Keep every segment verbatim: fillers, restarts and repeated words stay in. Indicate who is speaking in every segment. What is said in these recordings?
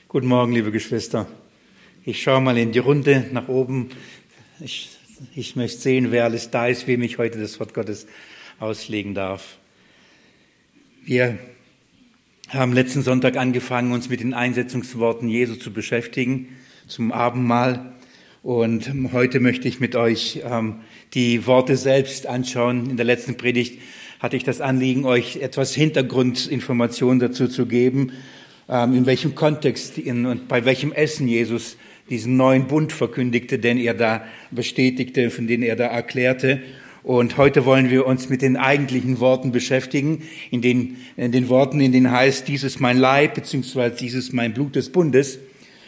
Speaker 1: Guten Morgen, liebe Geschwister. Ich schaue mal in die Runde nach oben. Ich, ich möchte sehen, wer alles da ist, wem ich heute das Wort Gottes auslegen darf. Wir haben letzten Sonntag angefangen, uns mit den Einsetzungsworten Jesu zu beschäftigen, zum Abendmahl. Und heute möchte ich mit euch ähm, die Worte selbst anschauen. In der letzten Predigt hatte ich das Anliegen, euch etwas Hintergrundinformationen dazu zu geben, ähm, in welchem Kontext in, und bei welchem Essen Jesus diesen neuen Bund verkündigte, den er da bestätigte, von dem er da erklärte. Und heute wollen wir uns mit den eigentlichen Worten beschäftigen, in den, in den Worten, in denen heißt, dies ist mein Leib, beziehungsweise dies ist mein Blut des Bundes.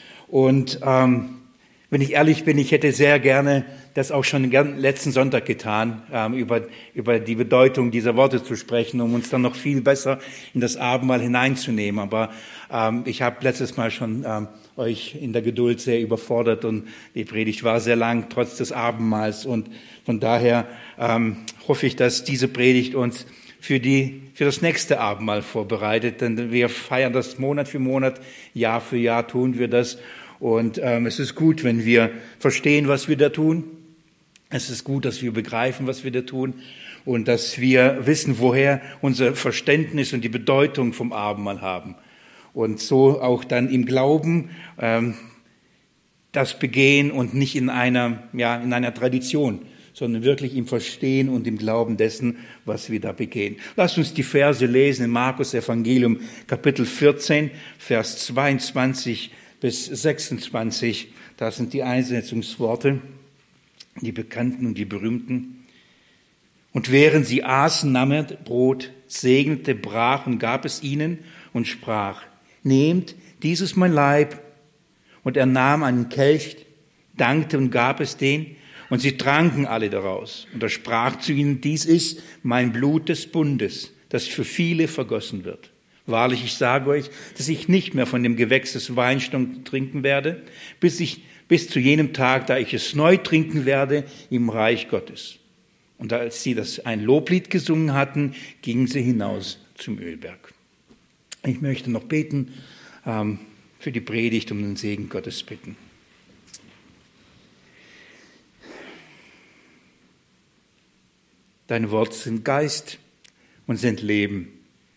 Speaker 1: Und ähm, wenn ich ehrlich bin, ich hätte sehr gerne das auch schon letzten Sonntag getan, ähm, über, über die Bedeutung dieser Worte zu sprechen, um uns dann noch viel besser in das Abendmahl hineinzunehmen. Aber ähm, ich habe letztes Mal schon ähm, euch in der Geduld sehr überfordert und die Predigt war sehr lang, trotz des Abendmahls. Und von daher ähm, hoffe ich, dass diese Predigt uns für die für das nächste Abendmahl vorbereitet. Denn wir feiern das Monat für Monat, Jahr für Jahr tun wir das. Und ähm, es ist gut, wenn wir verstehen, was wir da tun. Es ist gut, dass wir begreifen, was wir da tun und dass wir wissen, woher unser Verständnis und die Bedeutung vom Abendmahl haben. Und so auch dann im Glauben ähm, das begehen und nicht in einer, ja, in einer Tradition, sondern wirklich im Verstehen und im Glauben dessen, was wir da begehen. Lasst uns die Verse lesen im Markus Evangelium, Kapitel vierzehn, Vers zweiundzwanzig bis sechsundzwanzig. Das sind die Einsetzungsworte, die bekannten und die berühmten. Und während sie aßen, nahm er Brot, segnete, brach und gab es ihnen und sprach, nehmt, dies ist mein Leib. Und er nahm einen Kelch, dankte und gab es denen, und sie tranken alle daraus. Und er sprach zu ihnen, dies ist mein Blut des Bundes, das für viele vergossen wird. Wahrlich, ich sage euch, dass ich nicht mehr von dem Gewächs des Weinstonks trinken werde, bis ich, bis zu jenem Tag, da ich es neu trinken werde im Reich Gottes. Und als sie das ein Loblied gesungen hatten, gingen sie hinaus zum Ölberg. Ich möchte noch beten, ähm, für die Predigt um den Segen Gottes bitten. Deine Worte sind Geist und sind Leben.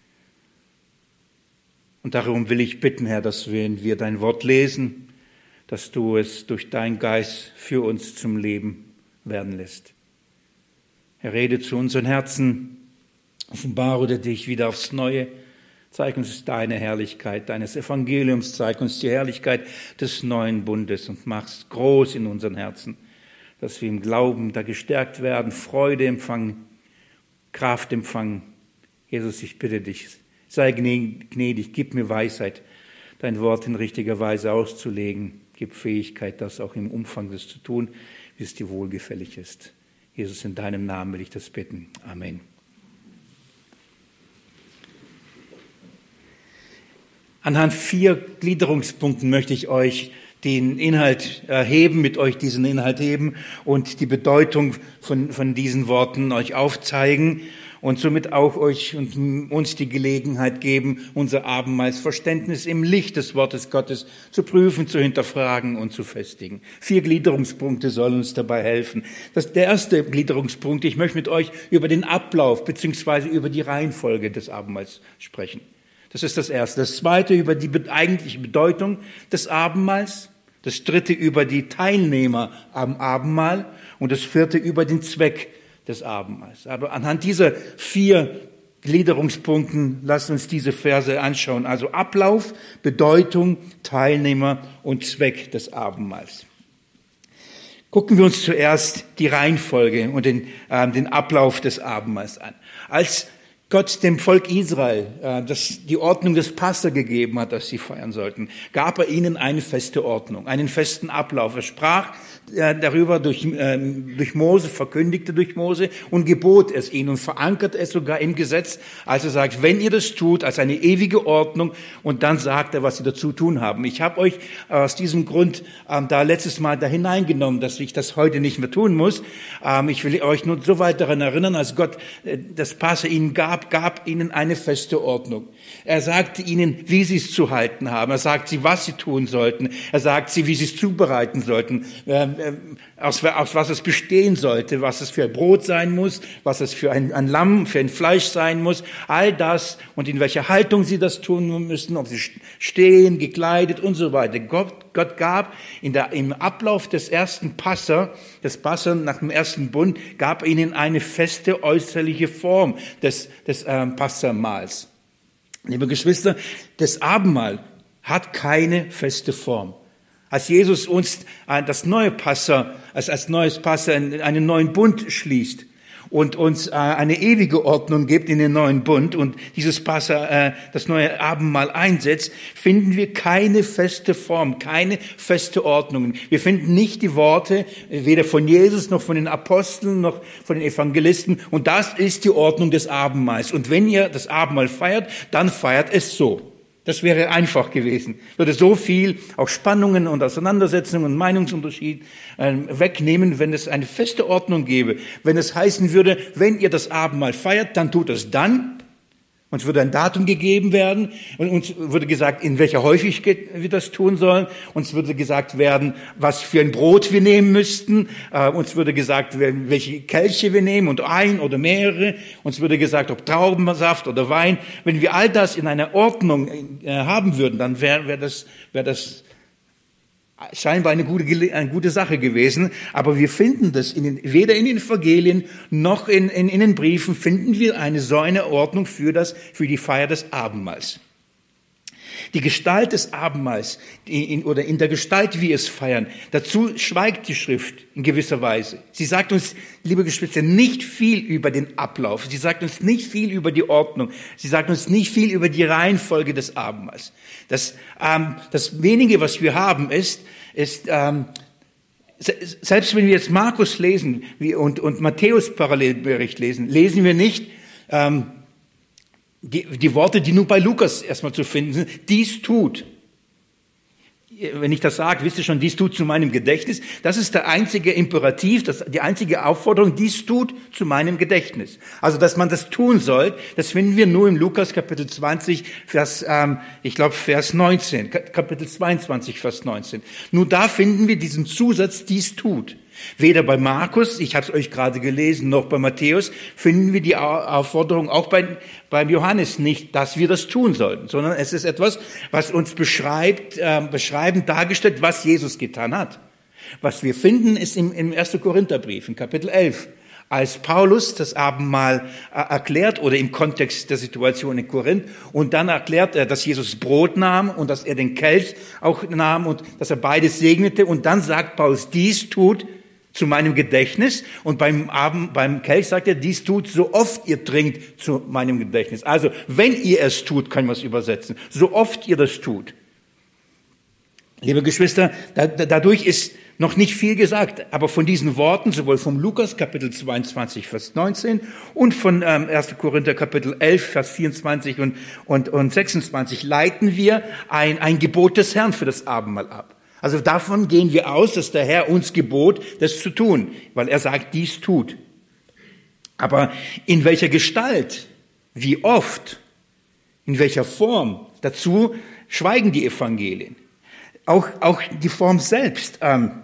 Speaker 1: Und darum will ich bitten, Herr, dass wenn wir dein Wort lesen, dass du es durch deinen Geist für uns zum Leben werden lässt. Herr, rede zu unseren Herzen, offenbare dich wieder aufs Neue, zeig uns deine Herrlichkeit, deines Evangeliums, zeig uns die Herrlichkeit des neuen Bundes und mach's groß in unseren Herzen, dass wir im Glauben da gestärkt werden, Freude empfangen, Kraft empfangen. Jesus, ich bitte dich, sei gnädig, gib mir Weisheit, dein Wort in richtiger Weise auszulegen. Gib Fähigkeit, das auch im Umfang des zu tun, wie es dir wohlgefällig ist. Jesus, in deinem Namen will ich das bitten. Amen. Anhand vier Gliederungspunkten möchte ich euch den Inhalt heben, mit euch diesen Inhalt heben und die Bedeutung von, von diesen Worten euch aufzeigen. Und somit auch euch und uns die Gelegenheit geben, unser Abendmahlsverständnis im Licht des Wortes Gottes zu prüfen, zu hinterfragen und zu festigen. Vier Gliederungspunkte sollen uns dabei helfen. Das, der erste Gliederungspunkt, ich möchte mit euch über den Ablauf beziehungsweise über die Reihenfolge des Abendmahls sprechen. Das ist das erste. Das zweite über die eigentliche Bedeutung des Abendmahls. Das dritte über die Teilnehmer am Abendmahl. Und das vierte über den Zweck des Abendmahls. Aber anhand dieser vier Gliederungspunkten lasst uns diese Verse anschauen. Also Ablauf, Bedeutung, Teilnehmer und Zweck des Abendmahls. Gucken wir uns zuerst die Reihenfolge und den, äh, den Ablauf des Abendmahls an. Als Gott dem Volk Israel äh, das, die Ordnung des Passa gegeben hat, dass sie feiern sollten, gab er ihnen eine feste Ordnung, einen festen Ablauf. Er sprach äh, darüber durch, äh, durch Mose, verkündigte durch Mose und gebot es ihnen und verankerte es sogar im Gesetz, als er sagt, wenn ihr das tut, als eine ewige Ordnung, und dann sagt er, was sie dazu tun haben. Ich habe euch aus diesem Grund ähm, da letztes Mal da hineingenommen, dass ich das heute nicht mehr tun muss. Ähm, ich will euch nur so weit daran erinnern, als Gott äh, das Passa ihnen gab, gab, gab ihnen eine feste Ordnung. Er sagte ihnen, wie sie es zu halten haben. Er sagt sie, was sie tun sollten. Er sagt sie, wie sie es zubereiten sollten, äh, äh, aus, aus was es bestehen sollte, was es für ein Brot sein muss, was es für ein, ein Lamm, für ein Fleisch sein muss. All das und in welcher Haltung sie das tun müssen, ob sie stehen, gekleidet und so weiter. Gott, Gott gab in der, im Ablauf des ersten Passa, des Passa nach dem ersten Bund, gab ihnen eine feste äußerliche Form des, des äh, Passamahls. Liebe Geschwister, das Abendmahl hat keine feste Form. Als Jesus uns das neue Passa, als, als neues Passa einen neuen Bund schließt und uns eine ewige Ordnung gibt in den neuen Bund und dieses Passa, das neue Abendmahl einsetzt, finden wir keine feste Form, keine feste Ordnung. Wir finden nicht die Worte, weder von Jesus noch von den Aposteln noch von den Evangelisten. Und das ist die Ordnung des Abendmahls. Und wenn ihr das Abendmahl feiert, dann feiert es so. Das wäre einfach gewesen. Würde so viel auch Spannungen und Auseinandersetzungen und Meinungsunterschied äh, wegnehmen, wenn es eine feste Ordnung gäbe. Wenn es heißen würde, wenn ihr das Abendmahl feiert, dann tut es dann. Uns würde ein Datum gegeben werden und uns würde gesagt, in welcher Häufigkeit wir das tun sollen. Uns würde gesagt werden, was für ein Brot wir nehmen müssten. Äh, uns würde gesagt werden, welche Kelche wir nehmen und ein oder mehrere. Uns würde gesagt, ob Traubensaft oder Wein. Wenn wir all das in einer Ordnung äh, haben würden, dann wäre wär das, wär das scheinbar eine gute, eine gute Sache gewesen, aber wir finden das in den, weder in den Evangelien noch in, in, in den Briefen finden wir eine so eine Ordnung für das, für die Feier des Abendmahls. Die Gestalt des Abendmahls in, oder in der Gestalt, wie wir es feiern, dazu schweigt die Schrift in gewisser Weise. Sie sagt uns, liebe Geschwister, nicht viel über den Ablauf. Sie sagt uns nicht viel über die Ordnung. Sie sagt uns nicht viel über die Reihenfolge des Abendmahls. Das, ähm, das wenige, was wir haben, ist, ist ähm, selbst wenn wir jetzt Markus lesen wie, und, und Matthäus Parallelbericht lesen, lesen wir nicht ähm, Die, die Worte, die nur bei Lukas erstmal zu finden sind, dies tut. Wenn ich das sage, wisst ihr schon, dies tut zu meinem Gedächtnis. Das ist der einzige Imperativ, das, die einzige Aufforderung, dies tut zu meinem Gedächtnis. Also, dass man das tun soll, das finden wir nur im Lukas Kapitel zwanzig, Vers, ähm, ich glaube, Vers neunzehn, Kapitel zweiundzwanzig, Vers neunzehn. Nur da finden wir diesen Zusatz, dies tut. Weder bei Markus, ich habe es euch gerade gelesen, noch bei Matthäus finden wir die Aufforderung, auch bei, beim Johannes nicht, dass wir das tun sollten, sondern es ist etwas, was uns beschreibt, äh, beschreibend dargestellt, was Jesus getan hat. Was wir finden, ist im, im ersten Korintherbrief, in Kapitel elf, als Paulus das Abendmahl äh, erklärt oder im Kontext der Situation in Korinth und dann erklärt er, dass Jesus Brot nahm und dass er den Kelch auch nahm und dass er beides segnete und dann sagt Paulus, dies tut zu meinem Gedächtnis und beim Abend, beim Kelch sagt er, dies tut so oft ihr trinkt zu meinem Gedächtnis. Also, wenn ihr es tut, können wir es übersetzen, so oft ihr das tut. Liebe Geschwister, da, da, dadurch ist noch nicht viel gesagt, aber von diesen Worten, sowohl vom Lukas Kapitel zweiundzwanzig, Vers neunzehn und von ähm, ersten Korinther Kapitel elf, Vers vierundzwanzig und, und, und sechsundzwanzig leiten wir ein, ein Gebot des Herrn für das Abendmahl ab. Also davon gehen wir aus, dass der Herr uns gebot, das zu tun, weil er sagt, dies tut. Aber in welcher Gestalt, wie oft, in welcher Form, dazu schweigen die Evangelien. Auch, auch die Form selbst. Ähm,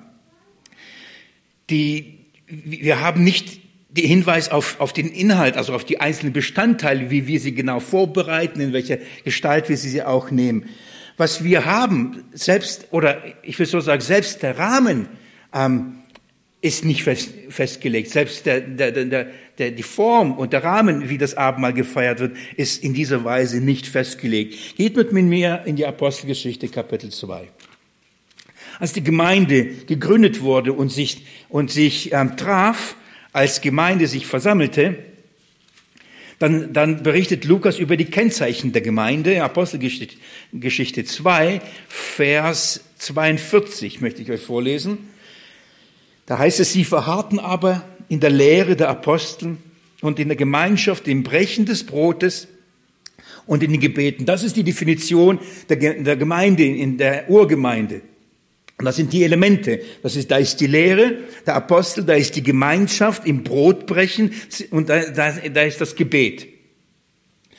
Speaker 1: die, wir haben nicht den Hinweis auf, auf den Inhalt, also auf die einzelnen Bestandteile, wie wir sie genau vorbereiten, in welcher Gestalt wir sie auch nehmen. Was wir haben, selbst, oder ich will so sagen, selbst der Rahmen ähm, ist nicht fest, festgelegt. Selbst der, der, der, der, die Form und der Rahmen, wie das Abendmahl gefeiert wird, ist in dieser Weise nicht festgelegt. Geht mit mir in die Apostelgeschichte Kapitel zwei. Als die Gemeinde gegründet wurde und sich, und sich ähm, traf, als Gemeinde sich versammelte, Dann, dann berichtet Lukas über die Kennzeichen der Gemeinde, Apostelgeschichte Geschichte zwei, Vers zweiundvierzig möchte ich euch vorlesen. Da heißt es, sie verharrten aber in der Lehre der Apostel und in der Gemeinschaft, im Brechen des Brotes und in den Gebeten. Das ist die Definition der, der Gemeinde, in der Urgemeinde. Und das sind die Elemente. Das ist, da ist die Lehre der Apostel, da ist die Gemeinschaft im Brotbrechen und da, da, da ist das Gebet.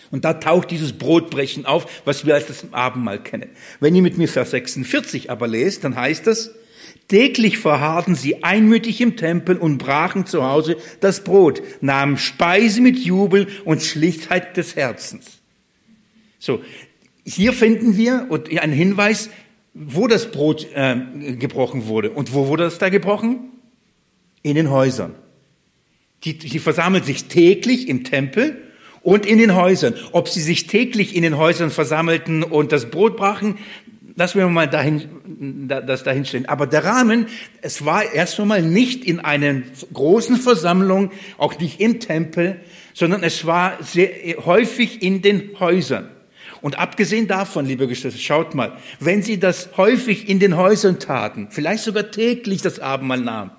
Speaker 1: Und da taucht dieses Brotbrechen auf, was wir als das Abendmahl kennen. Wenn ihr mit mir Vers sechsundvierzig aber lest, dann heißt das, täglich verharrten sie einmütig im Tempel und brachen zu Hause das Brot, nahmen Speise mit Jubel und Schlichtheit des Herzens. So, hier finden wir einen Hinweis, wo das Brot äh, gebrochen wurde. Und wo wurde das da gebrochen? In den Häusern. Die, die versammeln sich täglich im Tempel und in den Häusern. Ob sie sich täglich in den Häusern versammelten und das Brot brachen, lassen wir mal dahin, das dahin stehen. Aber der Rahmen, es war erst einmal nicht in einer großen Versammlung, auch nicht im Tempel, sondern es war sehr häufig in den Häusern. Und abgesehen davon, liebe Geschwister, schaut mal, wenn sie das häufig in den Häusern taten, vielleicht sogar täglich das Abendmahl nahmen,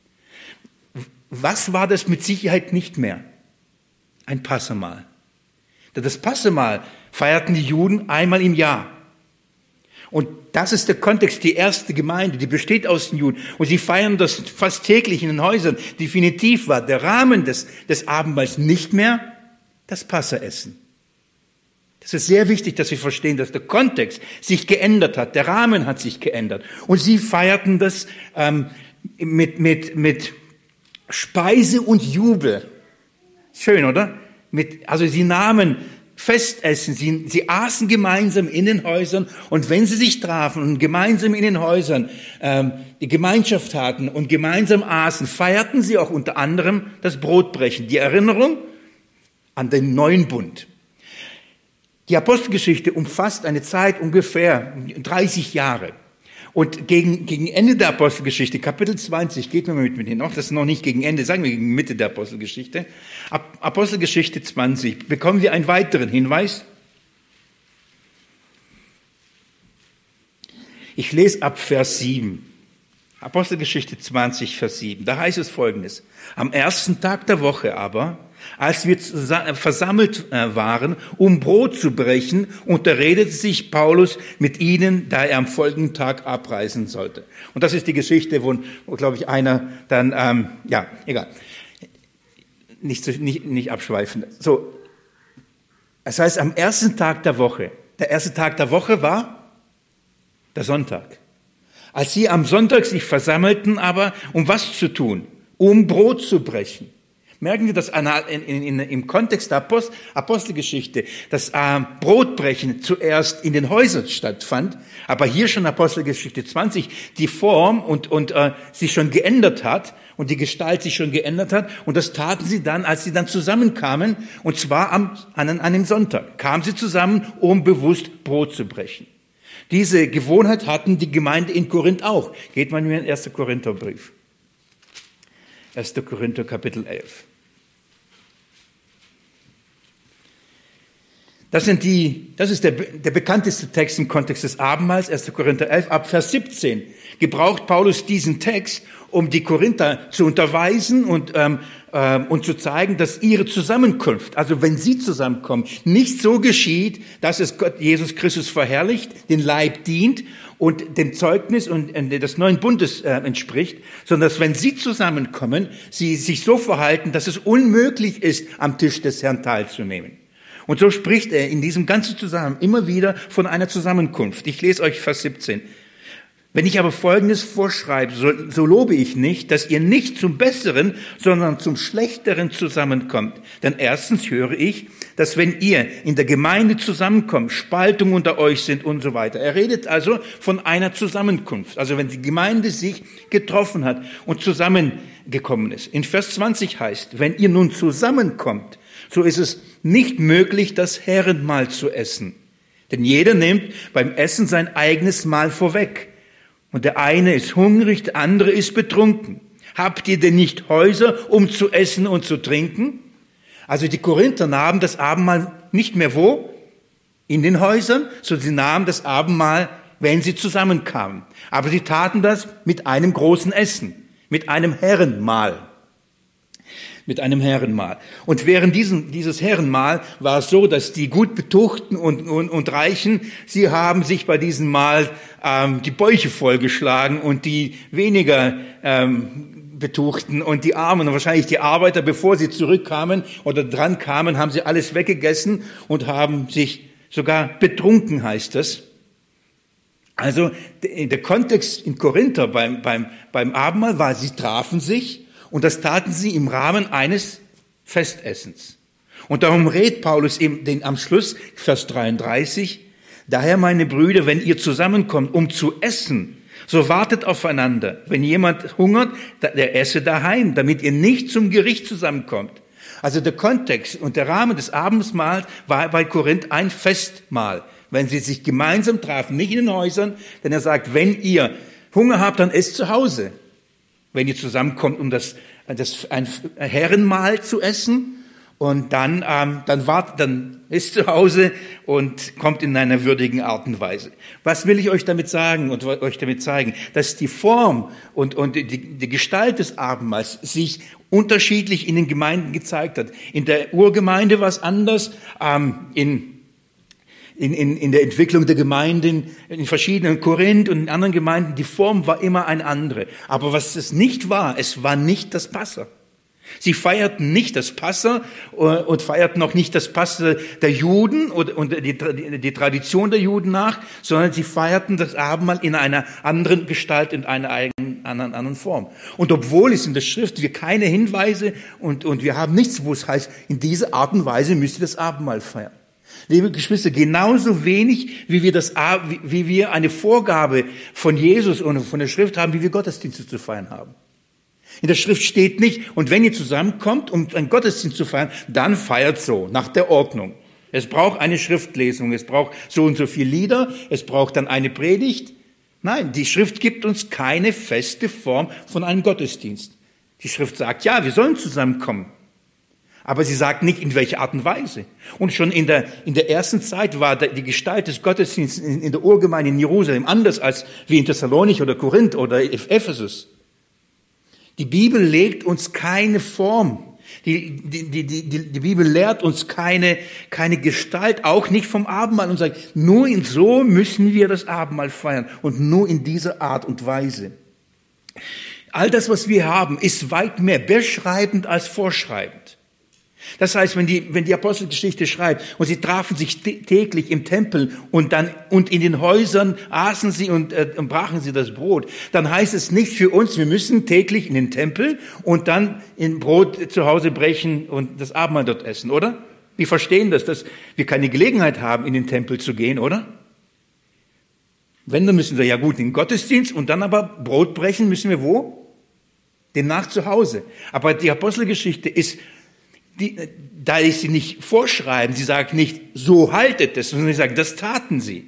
Speaker 1: was war das mit Sicherheit nicht mehr? Ein Passamahl. Das Passamahl feierten die Juden einmal im Jahr. Und das ist der Kontext, die erste Gemeinde, die besteht aus den Juden. Und sie feiern das fast täglich in den Häusern. Definitiv war der Rahmen des, des Abendmahls nicht mehr das Passaessen. Das ist sehr wichtig, dass wir verstehen, dass der Kontext sich geändert hat. Der Rahmen hat sich geändert. Und sie feierten das ähm, mit, mit, mit Speise und Jubel. Schön, oder? Mit, also sie nahmen Festessen, sie, sie aßen gemeinsam in den Häusern und wenn sie sich trafen und gemeinsam in den Häusern ähm, die Gemeinschaft hatten und gemeinsam aßen, feierten sie auch unter anderem das Brotbrechen, die Erinnerung an den neuen Bund. Die Apostelgeschichte umfasst eine Zeit ungefähr dreißig Jahre. Und gegen, gegen Ende der Apostelgeschichte, Kapitel zwanzig, geht mir mit mir hin, noch, das ist noch nicht gegen Ende, sagen wir gegen Mitte der Apostelgeschichte. Ab Apostelgeschichte zwanzig bekommen wir einen weiteren Hinweis. Ich lese ab Vers sieben. Apostelgeschichte zwanzig, Vers sieben. Da heißt es Folgendes. Am ersten Tag der Woche aber, als wir versammelt waren, um Brot zu brechen, unterredete sich Paulus mit ihnen, da er am folgenden Tag abreisen sollte. Und das ist die Geschichte, wo, wo glaube ich, einer dann, ähm, ja, egal, nicht, nicht, nicht abschweifen. So, das heißt, am ersten Tag der Woche, der erste Tag der Woche war der Sonntag. Als sie am Sonntag sich versammelten, aber um was zu tun? Um Brot zu brechen. Merken Sie das in, in, in, im Kontext der Apostel, Apostelgeschichte, dass äh, Brotbrechen zuerst in den Häusern stattfand, aber hier schon Apostelgeschichte zwanzig die Form und, und äh, sich schon geändert hat und die Gestalt sich schon geändert hat. Und das taten sie dann, als sie dann zusammenkamen, und zwar am, an, an einem Sonntag. Kamen sie zusammen, um bewusst Brot zu brechen. Diese Gewohnheit hatten die Gemeinde in Korinth auch. Geht man mir in den ersten Korintherbrief. erster Korinther, Kapitel elf. Das sind die, das ist der, der bekannteste Text im Kontext des Abendmahls, erster Korinther elf, ab Vers siebzehn. Gebraucht Paulus diesen Text, um die Korinther zu unterweisen und, ähm, ähm, und zu zeigen, dass ihre Zusammenkunft, also wenn sie zusammenkommen, nicht so geschieht, dass es Gott, Jesus Christus verherrlicht, den Leib dient und dem Zeugnis und äh, des neuen Bundes äh, entspricht, sondern dass wenn sie zusammenkommen, sie sich so verhalten, dass es unmöglich ist, am Tisch des Herrn teilzunehmen. Und so spricht er in diesem ganzen Zusammenhang immer wieder von einer Zusammenkunft. Ich lese euch Vers siebzehn. Wenn ich aber Folgendes vorschreibe, so, so lobe ich nicht, dass ihr nicht zum Besseren, sondern zum Schlechteren zusammenkommt. Denn erstens höre ich, dass wenn ihr in der Gemeinde zusammenkommt, Spaltungen unter euch sind und so weiter. Er redet also von einer Zusammenkunft. Also wenn die Gemeinde sich getroffen hat und zusammengekommen ist. In Vers zwanzig heißt, wenn ihr nun zusammenkommt, so ist es nicht möglich, das Herrenmahl zu essen. Denn jeder nimmt beim Essen sein eigenes Mahl vorweg. Und der eine ist hungrig, der andere ist betrunken. Habt ihr denn nicht Häuser, um zu essen und zu trinken? Also die Korinther nahmen das Abendmahl nicht mehr wo? In den Häusern, sondern sie nahmen das Abendmahl, wenn sie zusammenkamen. Aber sie taten das mit einem großen Essen, mit einem Herrenmahl. Mit einem Herrenmahl. Und während diesen, dieses Herrenmahl war es so, dass die gut Betuchten und, und, und Reichen, sie haben sich bei diesem Mahl ähm, die Bäuche vollgeschlagen und die weniger ähm, Betuchten und die Armen und wahrscheinlich die Arbeiter, bevor sie zurückkamen oder dran kamen, haben sie alles weggegessen und haben sich sogar betrunken, heißt es. Also der Kontext in Korinther beim, beim, beim Abendmahl war, sie trafen sich und das taten sie im Rahmen eines Festessens. Und darum rät Paulus eben den, am Schluss, Vers dreiunddreißig, daher meine Brüder, wenn ihr zusammenkommt, um zu essen, so wartet aufeinander. Wenn jemand hungert, der esse daheim, damit ihr nicht zum Gericht zusammenkommt. Also der Kontext und der Rahmen des Abendmahls war bei Korinth ein Festmahl. Wenn sie sich gemeinsam trafen, nicht in den Häusern, denn er sagt, wenn ihr Hunger habt, dann esst zu Hause. Wenn ihr zusammenkommt, um das, das ein Herrenmahl zu essen, und dann, ähm, dann wart, dann ist zu Hause und kommt in einer würdigen Art und Weise. Was will ich euch damit sagen und euch damit zeigen? Dass die Form und, und die, die Gestalt des Abendmahls sich unterschiedlich in den Gemeinden gezeigt hat. In der Urgemeinde war es anders, ähm, in, in, in, in der Entwicklung der Gemeinden, in verschiedenen Korinth und in anderen Gemeinden, die Form war immer eine andere. Aber was es nicht war, es war nicht das Passa. Sie feierten nicht das Passa und feierten auch nicht das Passa der Juden und die, die Tradition der Juden nach, sondern sie feierten das Abendmahl in einer anderen Gestalt, in einer eigenen, anderen, anderen Form. Und obwohl es in der Schrift wir keine Hinweise und, und wir haben nichts, wo es heißt, in dieser Art und Weise müsst ihr das Abendmahl feiern. Liebe Geschwister, genauso wenig, wie wir das, wie wir eine Vorgabe von Jesus und von der Schrift haben, wie wir Gottesdienste zu feiern haben. In der Schrift steht nicht, und wenn ihr zusammenkommt, um einen Gottesdienst zu feiern, dann feiert so, nach der Ordnung. Es braucht eine Schriftlesung, es braucht so und so viele Lieder, es braucht dann eine Predigt. Nein, die Schrift gibt uns keine feste Form von einem Gottesdienst. Die Schrift sagt, ja, wir sollen zusammenkommen. Aber sie sagt nicht, in welcher Art und Weise. Und schon in der, in der ersten Zeit war die Gestalt des Gottesdienstes in, in der Urgemeinde in Jerusalem anders als wie in Thessalonich oder Korinth oder Ephesus. Die Bibel legt uns keine Form. Die, die, die, die, die Bibel lehrt uns keine, keine Gestalt, auch nicht vom Abendmahl und sagt, nur in so müssen wir das Abendmahl feiern und nur in dieser Art und Weise. All das, was wir haben, ist weit mehr beschreibend als vorschreibend. Das heißt, wenn die, wenn die Apostelgeschichte schreibt und sie trafen sich täglich im Tempel und dann, und in den Häusern aßen sie und, äh, und brachen sie das Brot, dann heißt es nicht für uns, wir müssen täglich in den Tempel und dann in Brot zu Hause brechen und das Abendmahl dort essen, oder? Wir verstehen das, dass wir keine Gelegenheit haben, in den Tempel zu gehen, oder? Wenn, dann müssen wir ja gut in den Gottesdienst und dann aber Brot brechen müssen wir wo? Demnach zu Hause. Aber die Apostelgeschichte ist Die, da ich sie nicht vorschreiben, sie sagt nicht, so haltet es, sondern sie sagt, das taten sie.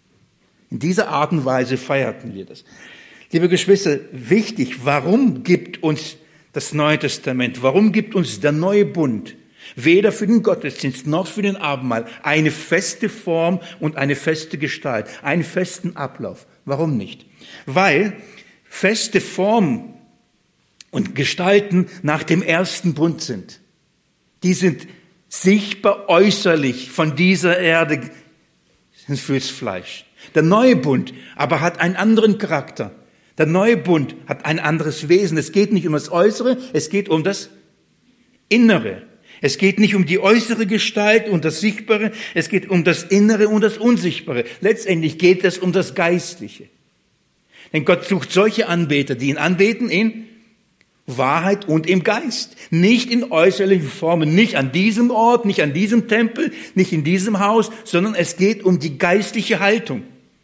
Speaker 1: In dieser Art und Weise feierten wir das. Liebe Geschwister, wichtig, warum gibt uns das Neue Testament, warum gibt uns der neue Bund, weder für den Gottesdienst noch für den Abendmahl, eine feste Form und eine feste Gestalt, einen festen Ablauf? Warum nicht? Weil feste Formen und Gestalten nach dem ersten Bund sind. Die sind sichtbar äußerlich von dieser Erde fürs Fleisch. Der neue Bund aber hat einen anderen Charakter. Der neue Bund hat ein anderes Wesen. Es geht nicht um das Äußere, es geht um das Innere. Es geht nicht um die äußere Gestalt und das Sichtbare, es geht um das Innere und das Unsichtbare. Letztendlich geht es um das Geistliche. Denn Gott sucht solche Anbeter, die ihn anbeten in Wahrheit und im Geist, nicht in äußerlichen Formen, nicht an diesem Ort, nicht an diesem Tempel, nicht in diesem Haus, sondern es geht um die geistliche Haltung.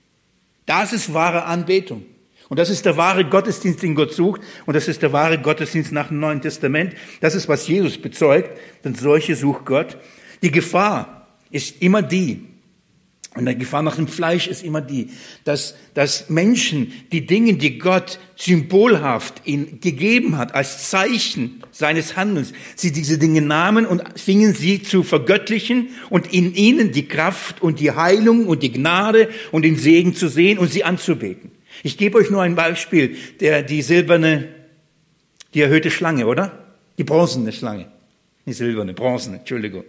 Speaker 1: Das ist wahre Anbetung. Und das ist der wahre Gottesdienst, den Gott sucht. Und das ist der wahre Gottesdienst nach dem Neuen Testament. Das ist, was Jesus bezeugt, denn solche sucht Gott. Die Gefahr ist immer die, und die Gefahr nach dem Fleisch ist immer die, dass, dass Menschen die Dinge, die Gott symbolhaft ihnen gegeben hat, als Zeichen seines Handelns, sie diese Dinge nahmen und fingen sie zu vergöttlichen und in ihnen die Kraft und die Heilung und die Gnade und den Segen zu sehen und sie anzubeten. Ich gebe euch nur ein Beispiel, der, die silberne, die erhöhte Schlange, oder? Die bronzene Schlange. Die silberne, bronzene, Entschuldigung.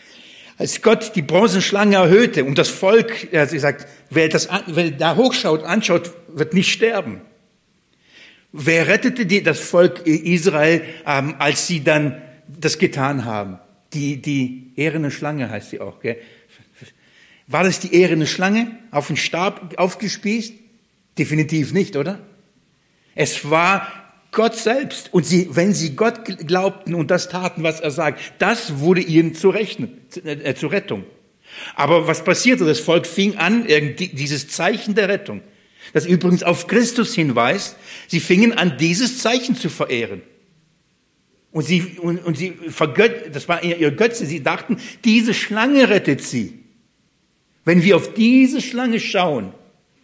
Speaker 1: Als Gott die Bronzenschlange erhöhte und das Volk, er sagt, wer das, wer da hochschaut, anschaut, wird nicht sterben. Wer rettete die, das Volk Israel, ähm, als sie dann das getan haben? Die, die ehrene Schlange heißt sie auch, gell? War das die ehrene Schlange auf den Stab aufgespießt? Definitiv nicht, oder? Es war Gott selbst. Und sie, wenn sie Gott glaubten und das taten, was er sagt, das wurde ihnen zu, rechnen, äh, zur Rettung. Aber was passierte? Das Volk fing an, dieses Zeichen der Rettung, das übrigens auf Christus hinweist, sie fingen an, dieses Zeichen zu verehren. Und sie, und, und sie vergött, das war ihr Götze, sie dachten, diese Schlange rettet sie. Wenn wir auf diese Schlange schauen,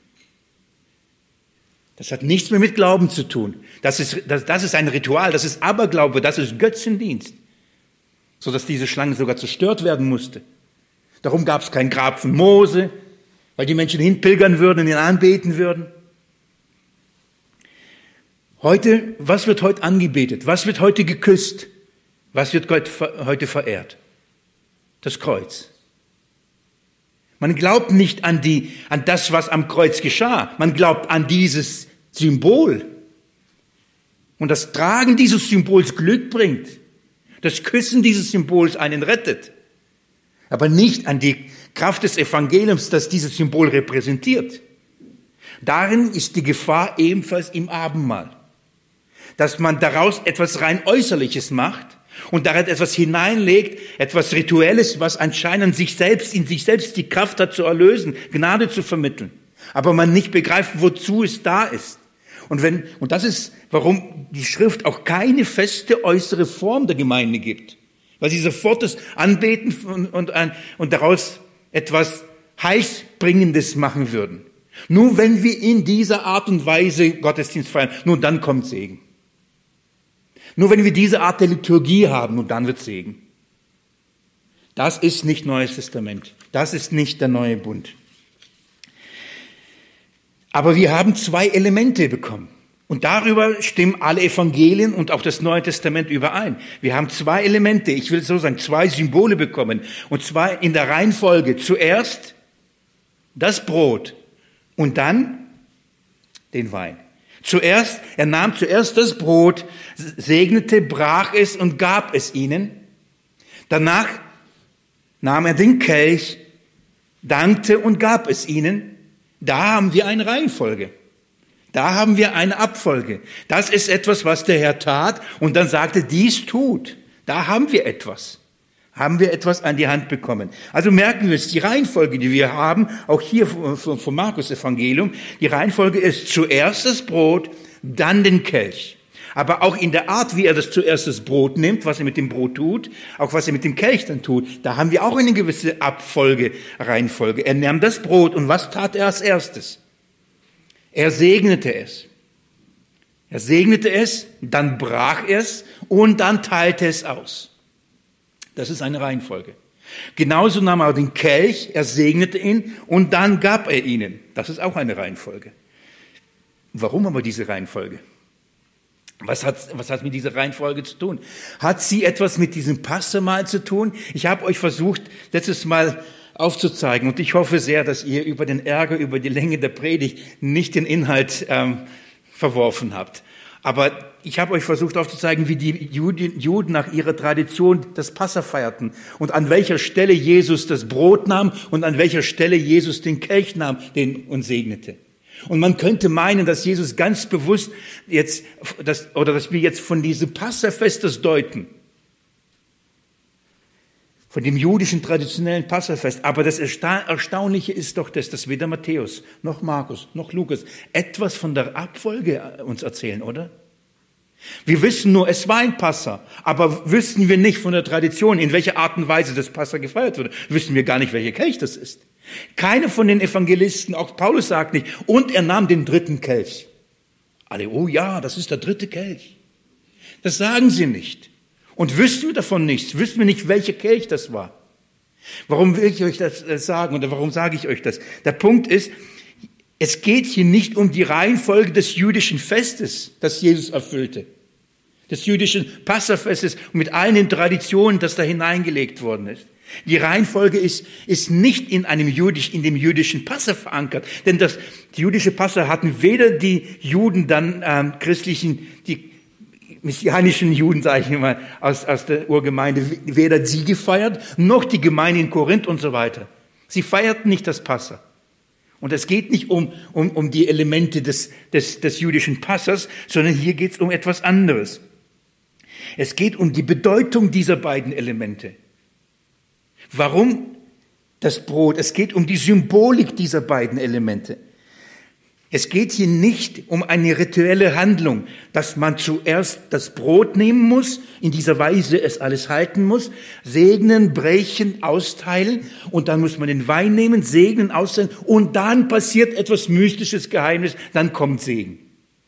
Speaker 1: das hat nichts mehr mit Glauben zu tun. Das ist, das, das ist ein Ritual, das ist Aberglaube, das ist Götzendienst. Sodass diese Schlange sogar zerstört werden musste. Darum gab es kein Grab von Mose, weil die Menschen hinpilgern würden und ihn anbeten würden. Heute, was wird heute angebetet? Was wird heute geküsst? Was wird heute verehrt? Das Kreuz. Man glaubt nicht an die, an das, was am Kreuz geschah. Man glaubt an dieses Symbol. Und das Tragen dieses Symbols Glück bringt. Das Küssen dieses Symbols einen rettet. Aber nicht an die Kraft des Evangeliums, das dieses Symbol repräsentiert. Darin ist die Gefahr ebenfalls im Abendmahl. Dass man daraus etwas rein Äußerliches macht und darin etwas hineinlegt, etwas Rituelles, was anscheinend sich selbst, in sich selbst die Kraft hat zu erlösen, Gnade zu vermitteln. Aber man nicht begreift, wozu es da ist. Und wenn, und das ist, warum die Schrift auch keine feste äußere Form der Gemeinde gibt. Weil sie sofort das Anbeten und, und, und daraus etwas Heilsbringendes machen würden. Nur wenn wir in dieser Art und Weise Gottesdienst feiern, nur dann kommt Segen. Nur wenn wir diese Art der Liturgie haben, nur dann wird Segen. Das ist nicht Neues Testament. Das ist nicht der neue Bund. Aber wir haben zwei Elemente bekommen. Und darüber stimmen alle Evangelien und auch das Neue Testament überein. Wir haben zwei Elemente, ich will so sagen, zwei Symbole bekommen. Und zwar in der Reihenfolge. Zuerst das Brot und dann den Wein. Zuerst, er nahm zuerst das Brot, segnete, brach es und gab es ihnen. Danach nahm er den Kelch, dankte und gab es ihnen. Da haben wir eine Reihenfolge. Da haben wir eine Abfolge. Das ist etwas, was der Herr tat und dann sagte, dies tut. Da haben wir etwas. Haben wir etwas an die Hand bekommen. Also merken wir es, die Reihenfolge, die wir haben, auch hier vom Markus Evangelium, die Reihenfolge ist zuerst das Brot, dann den Kelch. Aber auch in der Art, wie er das zuerst das Brot nimmt, was er mit dem Brot tut, auch was er mit dem Kelch dann tut, da haben wir auch eine gewisse Abfolge, Reihenfolge. Er nahm das Brot und was tat er als erstes? Er segnete es. Er segnete es, dann brach es und dann teilte es aus. Das ist eine Reihenfolge. Genauso nahm er den Kelch, er segnete ihn und dann gab er ihnen. Das ist auch eine Reihenfolge. Warum aber diese Reihenfolge? Was hat, was hat mit dieser Reihenfolge zu tun? Hat sie etwas mit diesem Passamahl zu tun? Ich habe euch versucht, letztes Mal aufzuzeigen und ich hoffe sehr, dass ihr über den Ärger, über die Länge der Predigt nicht den Inhalt ähm, verworfen habt. Aber ich habe euch versucht aufzuzeigen, wie die Juden, Juden nach ihrer Tradition das Passa feierten und an welcher Stelle Jesus das Brot nahm und an welcher Stelle Jesus den Kelch nahm den und segnete. Und man könnte meinen, dass Jesus ganz bewusst jetzt, dass, oder dass wir jetzt von diesem Passafest das deuten. Von dem jüdischen traditionellen Passafest. Aber das Erstaunliche ist doch, dass das weder Matthäus, noch Markus, noch Lukas etwas von der Abfolge uns erzählen, oder? Wir wissen nur, es war ein Passa, aber wissen wir nicht von der Tradition, in welcher Art und Weise das Passa gefeiert wurde. Wissen wir gar nicht, welcher Kelch das ist. Keine von den Evangelisten, auch Paulus sagt nicht, und er nahm den dritten Kelch. Alle, oh ja, das ist der dritte Kelch. Das sagen sie nicht. Und wüssten wir davon nichts, wüssten wir nicht, welcher Kelch das war. Warum will ich euch das sagen oder warum sage ich euch das? Der Punkt ist, es geht hier nicht um die Reihenfolge des jüdischen Festes, das Jesus erfüllte. Des jüdischen Passafestes mit allen den Traditionen, das da hineingelegt worden ist. Die Reihenfolge ist, ist nicht in einem jüdisch, in dem jüdischen Passe verankert. Denn das, die jüdische Passe hatten weder die Juden dann, ähm, christlichen, die messianischen Juden, sage ich mal, aus, aus der Urgemeinde, weder sie gefeiert, noch die Gemeinde in Korinth und so weiter. Sie feierten nicht das Passe. Und es geht nicht um, um, um die Elemente des, des, des jüdischen Passes, sondern hier geht es um etwas anderes. Es geht um die Bedeutung dieser beiden Elemente. Warum das Brot? Es geht um die Symbolik dieser beiden Elemente. Es geht hier nicht um eine rituelle Handlung, dass man zuerst das Brot nehmen muss, in dieser Weise es alles halten muss, segnen, brechen, austeilen und dann muss man den Wein nehmen, segnen, austeilen und dann passiert etwas Mystisches, Geheimnis, dann kommt Segen.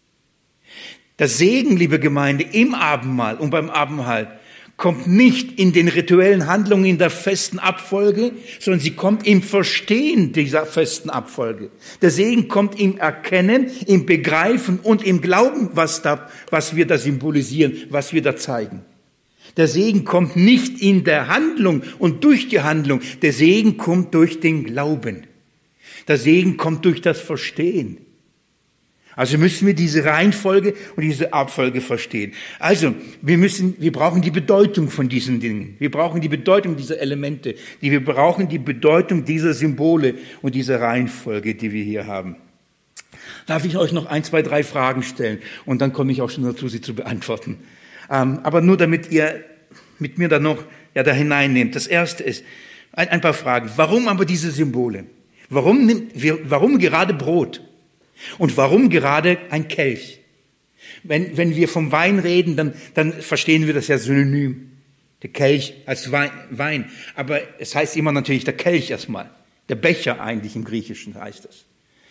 Speaker 1: Das Segen, liebe Gemeinde, im Abendmahl und beim Abendmahl kommt nicht in den rituellen Handlungen in der festen Abfolge, sondern sie kommt im Verstehen dieser festen Abfolge. Der Segen kommt im Erkennen, im Begreifen und im Glauben, was da, was wir da symbolisieren, was wir da zeigen. Der Segen kommt nicht in der Handlung und durch die Handlung. Der Segen kommt durch den Glauben. Der Segen kommt durch das Verstehen. Also müssen wir diese Reihenfolge und diese Abfolge verstehen. Also, wir müssen, wir brauchen die Bedeutung von diesen Dingen. Wir brauchen die Bedeutung dieser Elemente. Die, wir brauchen die Bedeutung dieser Symbole und dieser Reihenfolge, die wir hier haben. Darf ich euch noch ein, zwei, drei Fragen stellen? Und dann komme ich auch schon dazu, sie zu beantworten. Ähm, aber nur damit ihr mit mir dann noch, ja, da hineinnehmt. Das erste ist, ein, ein paar Fragen. Warum aber diese Symbole? Warum nimmt, wir, warum gerade Brot? Und warum gerade ein Kelch? Wenn, wenn wir vom Wein reden, dann, dann verstehen wir das ja synonym. Der Kelch als Wein, Wein. Aber es heißt immer natürlich der Kelch erstmal. Der Becher eigentlich im Griechischen heißt das.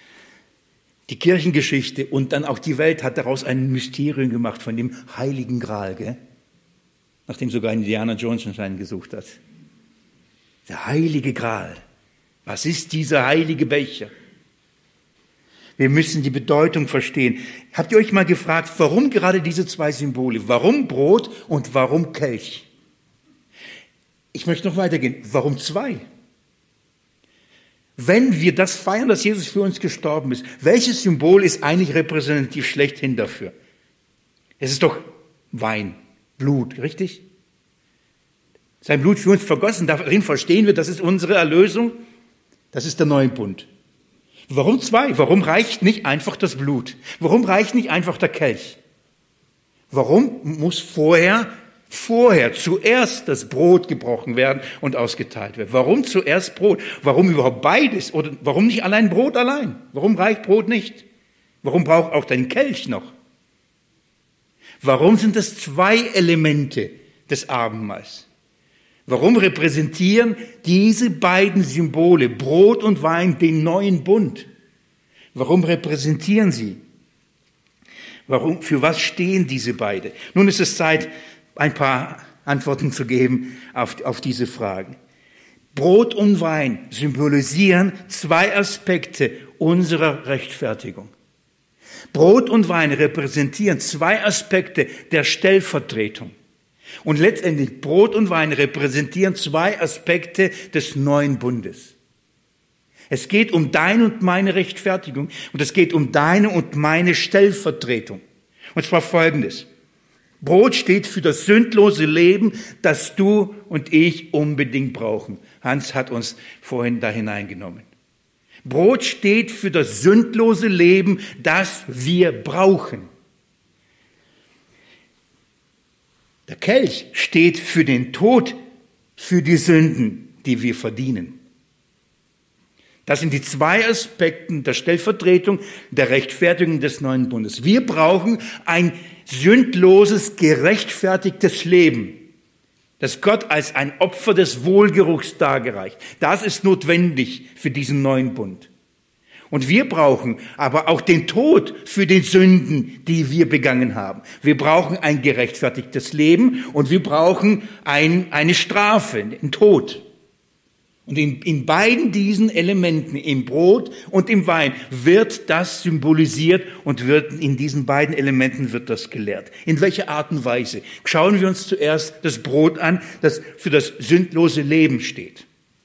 Speaker 1: Die Kirchengeschichte und dann auch die Welt hat daraus ein Mysterium gemacht von dem Heiligen Gral, gell? Nachdem sogar Indiana Jones anscheinend gesucht hat. Der Heilige Gral. Was ist dieser heilige Becher? Wir müssen die Bedeutung verstehen. Habt ihr euch mal gefragt, warum gerade diese zwei Symbole? Warum Brot und warum Kelch? Ich möchte noch weitergehen. Warum zwei? Wenn wir das feiern, dass Jesus für uns gestorben ist, welches Symbol ist eigentlich repräsentativ schlechthin dafür? Es ist doch Wein, Blut, richtig? Sein Blut für uns vergossen, darin verstehen wir, das ist unsere Erlösung, das ist der neue Bund. Warum zwei? Warum reicht nicht einfach das Blut? Warum reicht nicht einfach der Kelch? Warum muss vorher, vorher zuerst das Brot gebrochen werden und ausgeteilt werden? Warum zuerst Brot? Warum überhaupt beides? Oder warum nicht allein Brot allein? Warum reicht Brot nicht? Warum braucht auch dein Kelch noch? Warum sind das zwei Elemente des Abendmahls? Warum repräsentieren diese beiden Symbole, Brot und Wein, den neuen Bund? Warum repräsentieren sie? Warum, für was stehen diese beiden? Nun ist es Zeit, ein paar Antworten zu geben auf, auf diese Fragen. Brot und Wein symbolisieren zwei Aspekte unserer Rechtfertigung. Brot und Wein repräsentieren zwei Aspekte der Stellvertretung. Und letztendlich Brot und Wein repräsentieren zwei Aspekte des neuen Bundes. Es geht um deine und meine Rechtfertigung und es geht um deine und meine Stellvertretung. Und zwar Folgendes. Brot steht für das sündlose Leben, das du und ich unbedingt brauchen. Hans hat uns vorhin da hineingenommen. Brot steht für das sündlose Leben, das wir brauchen. Der Kelch steht für den Tod, für die Sünden, die wir verdienen. Das sind die zwei Aspekte der Stellvertretung, der Rechtfertigung des neuen Bundes. Wir brauchen ein sündloses, gerechtfertigtes Leben, das Gott als ein Opfer des Wohlgeruchs dargereicht. Das ist notwendig für diesen neuen Bund. Und wir brauchen aber auch den Tod für die Sünden, die wir begangen haben. Wir brauchen ein gerechtfertigtes Leben und wir brauchen ein, eine Strafe, den Tod. Und in, in beiden diesen Elementen, im Brot und im Wein, wird das symbolisiert und wird in diesen beiden Elementen wird das gelehrt. In welcher Art und Weise? Schauen wir uns zuerst das Brot an, das für das sündlose Leben steht.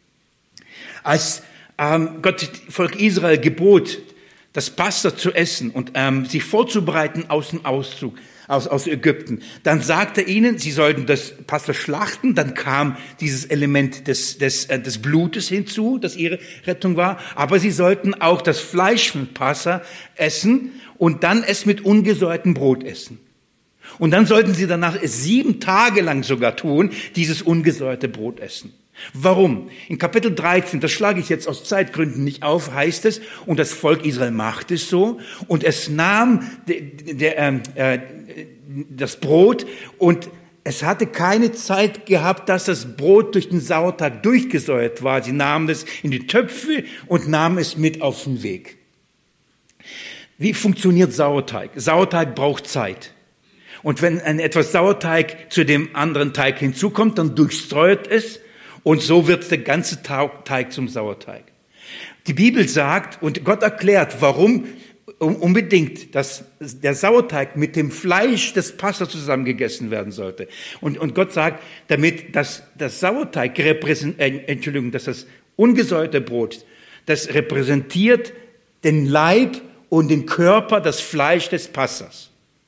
Speaker 1: Als ähm, Gott Volk Israel gebot, das Passa zu essen und ähm, sich vorzubereiten aus dem Auszug, Aus, aus Ägypten. Dann sagte er ihnen, sie sollten das Passa schlachten, dann kam dieses Element des, des, äh, des Blutes hinzu, das ihre Rettung war, aber sie sollten auch das Fleisch von Passa essen und dann es mit ungesäuertem Brot essen. Und dann sollten sie danach es sieben Tage lang sogar tun, dieses ungesäuerte Brot essen. Warum? In Kapitel dreizehn, das schlage ich jetzt aus Zeitgründen nicht auf, heißt es, und das Volk Israel macht es so, und es nahm der, der, äh, das Brot und es hatte keine Zeit gehabt, dass das Brot durch den Sauerteig durchgesäuert war. Sie nahmen es in die Töpfe und nahmen es mit auf den Weg. Wie funktioniert Sauerteig? Sauerteig braucht Zeit. Und wenn ein etwas Sauerteig zu dem anderen Teig hinzukommt, dann durchsäuert es. Und so wird der ganze Teig zum Sauerteig. Die Bibel sagt und Gott erklärt, warum unbedingt, dass der Sauerteig mit dem Fleisch des Passa zusammen gegessen werden sollte. Und, und Gott sagt, damit das, das Sauerteig repräsentiert, äh, Entschuldigung, dass das ungesäuerte Brot, das repräsentiert den Leib und den Körper, das Fleisch des Passas.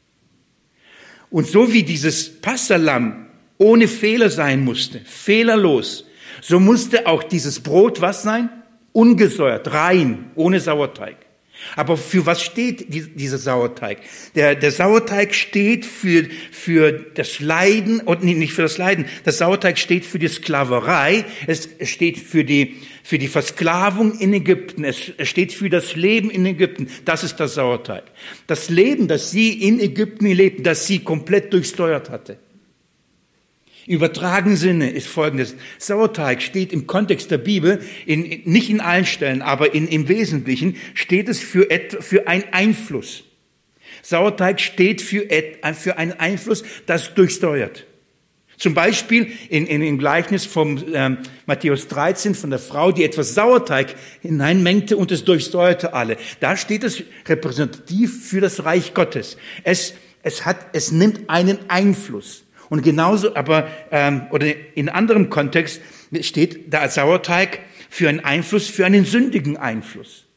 Speaker 1: Und so wie dieses Passalamm ohne Fehler sein musste, fehlerlos, so musste auch dieses Brot was sein? Ungesäuert, rein, ohne Sauerteig. Aber für was steht dieser Sauerteig? Der, der Sauerteig steht für, für das Leiden, und nicht für das Leiden, das Sauerteig steht für die Sklaverei, es steht für die, für die Versklavung in Ägypten, es steht für das Leben in Ägypten, das ist das Sauerteig. Das Leben, das sie in Ägypten lebten, das sie komplett durchsteuert hatte. Im übertragenen Sinne ist Folgendes. Sauerteig steht im Kontext der Bibel, in, nicht in allen Stellen, aber in, im Wesentlichen steht es für, et, für einen Einfluss. Sauerteig steht für, et, für einen Einfluss, das durchsteuert. Zum Beispiel in, in, im Gleichnis vom ähm, Matthäus dreizehn von der Frau, die etwas Sauerteig hineinmengte und es durchsteuerte alle. Da steht es repräsentativ für das Reich Gottes. Es, es, hat, es nimmt einen Einfluss. Und genauso, aber ähm, oder in anderem Kontext steht da Sauerteig für einen Einfluss, für einen sündigen Einfluss.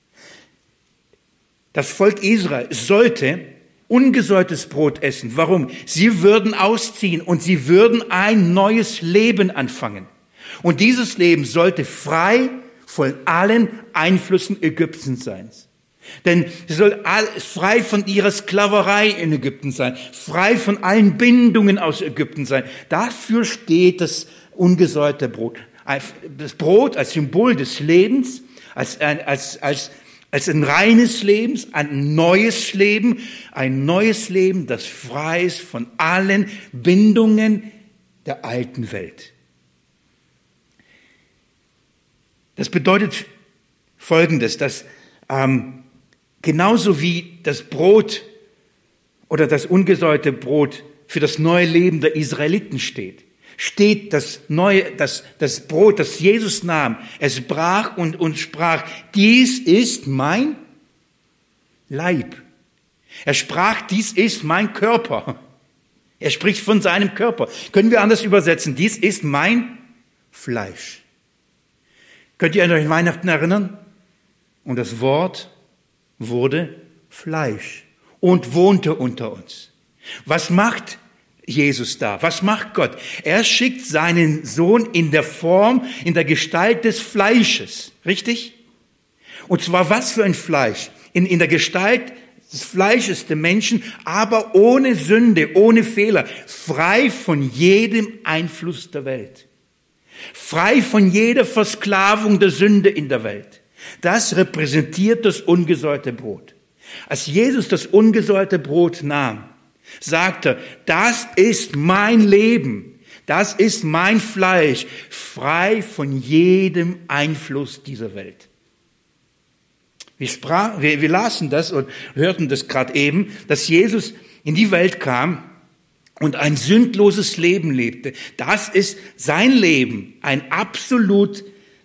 Speaker 1: Das Volk Israel sollte ungesäuertes Brot essen. Warum? Sie würden ausziehen und sie würden ein neues Leben anfangen. Und dieses Leben sollte frei von allen Einflüssen Ägyptens sein. Denn sie soll frei von ihrer Sklaverei in Ägypten sein, frei von allen Bindungen aus Ägypten sein. Dafür steht das ungesäuerte Brot. Das Brot als Symbol des Lebens, als, als, als, als ein reines Leben, ein neues Leben, ein neues Leben, das frei ist von allen Bindungen der alten Welt. Das bedeutet Folgendes, dass ähm, genauso wie das Brot oder das ungesäuerte Brot für das neue Leben der Israeliten steht, steht das neue, das, das Brot, das Jesus nahm. Es brach und, und sprach, dies ist mein Leib. Er sprach, dies ist mein Körper. Er spricht von seinem Körper. Können wir anders übersetzen? Dies ist mein Fleisch. Könnt ihr euch an Weihnachten erinnern? Und das Wort wurde Fleisch und wohnte unter uns. Was macht Jesus da? Was macht Gott? Er schickt seinen Sohn in der Form, in der Gestalt des Fleisches. Richtig? Und zwar was für ein Fleisch? In, in der Gestalt des Fleisches der Menschen, aber ohne Sünde, ohne Fehler, frei von jedem Einfluss der Welt. Frei von jeder Versklavung der Sünde in der Welt. Das repräsentiert das ungesäuerte Brot. Als Jesus das ungesäuerte Brot nahm, sagte er, das ist mein Leben, das ist mein Fleisch, frei von jedem Einfluss dieser Welt. Wir, sprach, wir, wir lasen das und hörten das gerade eben, dass Jesus in die Welt kam und ein sündloses Leben lebte. Das ist sein Leben, ein absolut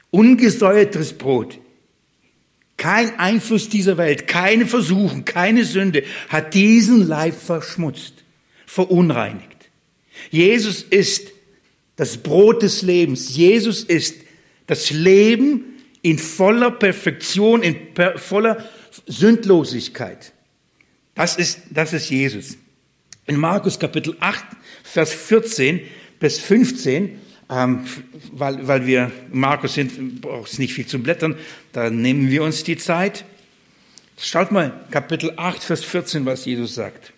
Speaker 1: ungesäuertes Brot. Kein Einfluss dieser Welt, keine Versuchung, keine Sünde hat diesen Leib verschmutzt, verunreinigt. Jesus ist das Brot des Lebens. Jesus ist das Leben in voller Perfektion, in per, voller Sündlosigkeit. Das ist, das ist Jesus. In Markus Kapitel acht, Vers vierzehn bis fünfzehn, ähm, weil, weil wir Markus sind, braucht es nicht viel zu blättern, da nehmen wir uns die Zeit. Schaut mal, Kapitel acht, Vers vierzehn, was Jesus sagt.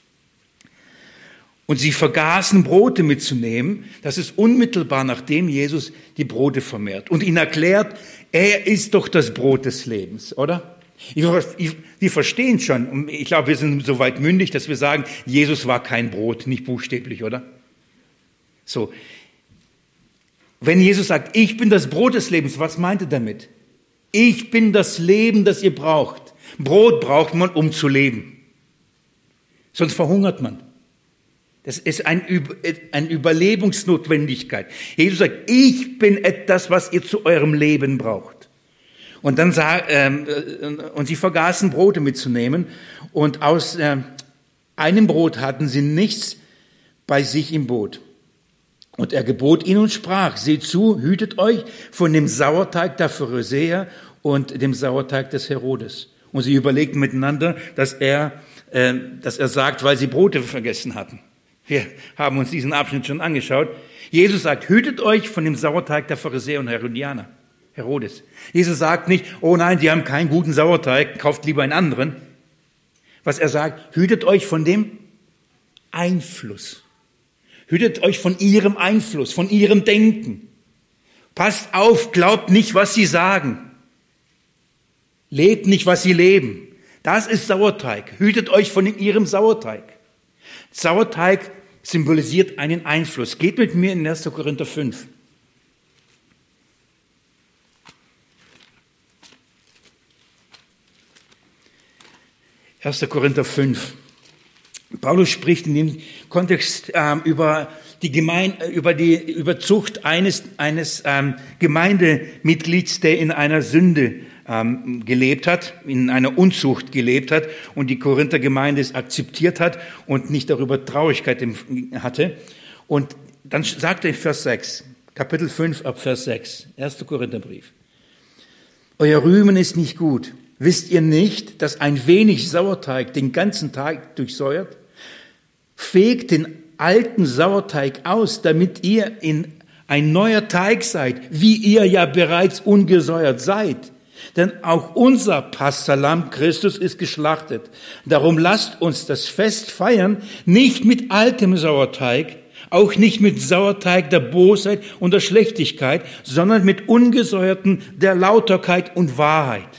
Speaker 1: Und sie vergaßen, Brote mitzunehmen. Das ist unmittelbar, nachdem Jesus die Brote vermehrt und ihnen erklärt, er ist doch das Brot des Lebens, oder? Wir verstehen schon, ich glaube, wir sind so weit mündig, dass wir sagen, Jesus war kein Brot, nicht buchstäblich, oder? So. Wenn Jesus sagt, ich bin das Brot des Lebens, was meint er damit? Ich bin das Leben, das ihr braucht. Brot braucht man, um zu leben. Sonst verhungert man. Das ist ein, eine Überlebensnotwendigkeit. Jesus sagt, ich bin etwas, was ihr zu eurem Leben braucht. Und dann ähm, und sie vergaßen, Brote mitzunehmen. Und aus äh, einem Brot hatten sie nichts bei sich im Boot. Und er gebot ihnen und sprach, seht zu, hütet euch von dem Sauerteig der Pharisäer und dem Sauerteig des Herodes. Und sie überlegten miteinander, dass er, äh, dass er sagt, weil sie Brote vergessen hatten. Wir haben uns diesen Abschnitt schon angeschaut. Jesus sagt, hütet euch von dem Sauerteig der Pharisäer und Herodianer. Herodes. Jesus sagt nicht, oh nein, sie haben keinen guten Sauerteig, kauft lieber einen anderen. Was er sagt, hütet euch von dem Einfluss. Hütet euch von ihrem Einfluss, von ihrem Denken. Passt auf, glaubt nicht, was sie sagen. Lebt nicht, was sie leben. Das ist Sauerteig. Hütet euch von ihrem Sauerteig. Sauerteig symbolisiert einen Einfluss. Geht mit mir in erster Korinther fünf. erster Korinther fünf. Paulus spricht in dem Kontext ähm, über die Gemeinde, über die über Zucht eines eines ähm, Gemeindemitglieds, der in einer Sünde ähm, gelebt hat, in einer Unzucht gelebt hat und die Korinther Gemeinde es akzeptiert hat und nicht darüber Traurigkeit hatte. Und dann sagt er in Vers sechs, Kapitel fünf ab Vers sechs, erster Korintherbrief. Euer Rühmen ist nicht gut. Wisst ihr nicht, dass ein wenig Sauerteig den ganzen Tag durchsäuert? Fegt den alten Sauerteig aus, damit ihr in ein neuer Teig seid, wie ihr ja bereits ungesäuert seid. Denn auch unser Passahlamm Christus ist geschlachtet. Darum lasst uns das Fest feiern, nicht mit altem Sauerteig, auch nicht mit Sauerteig der Bosheit und der Schlechtigkeit, sondern mit ungesäuerten der Lauterkeit und Wahrheit.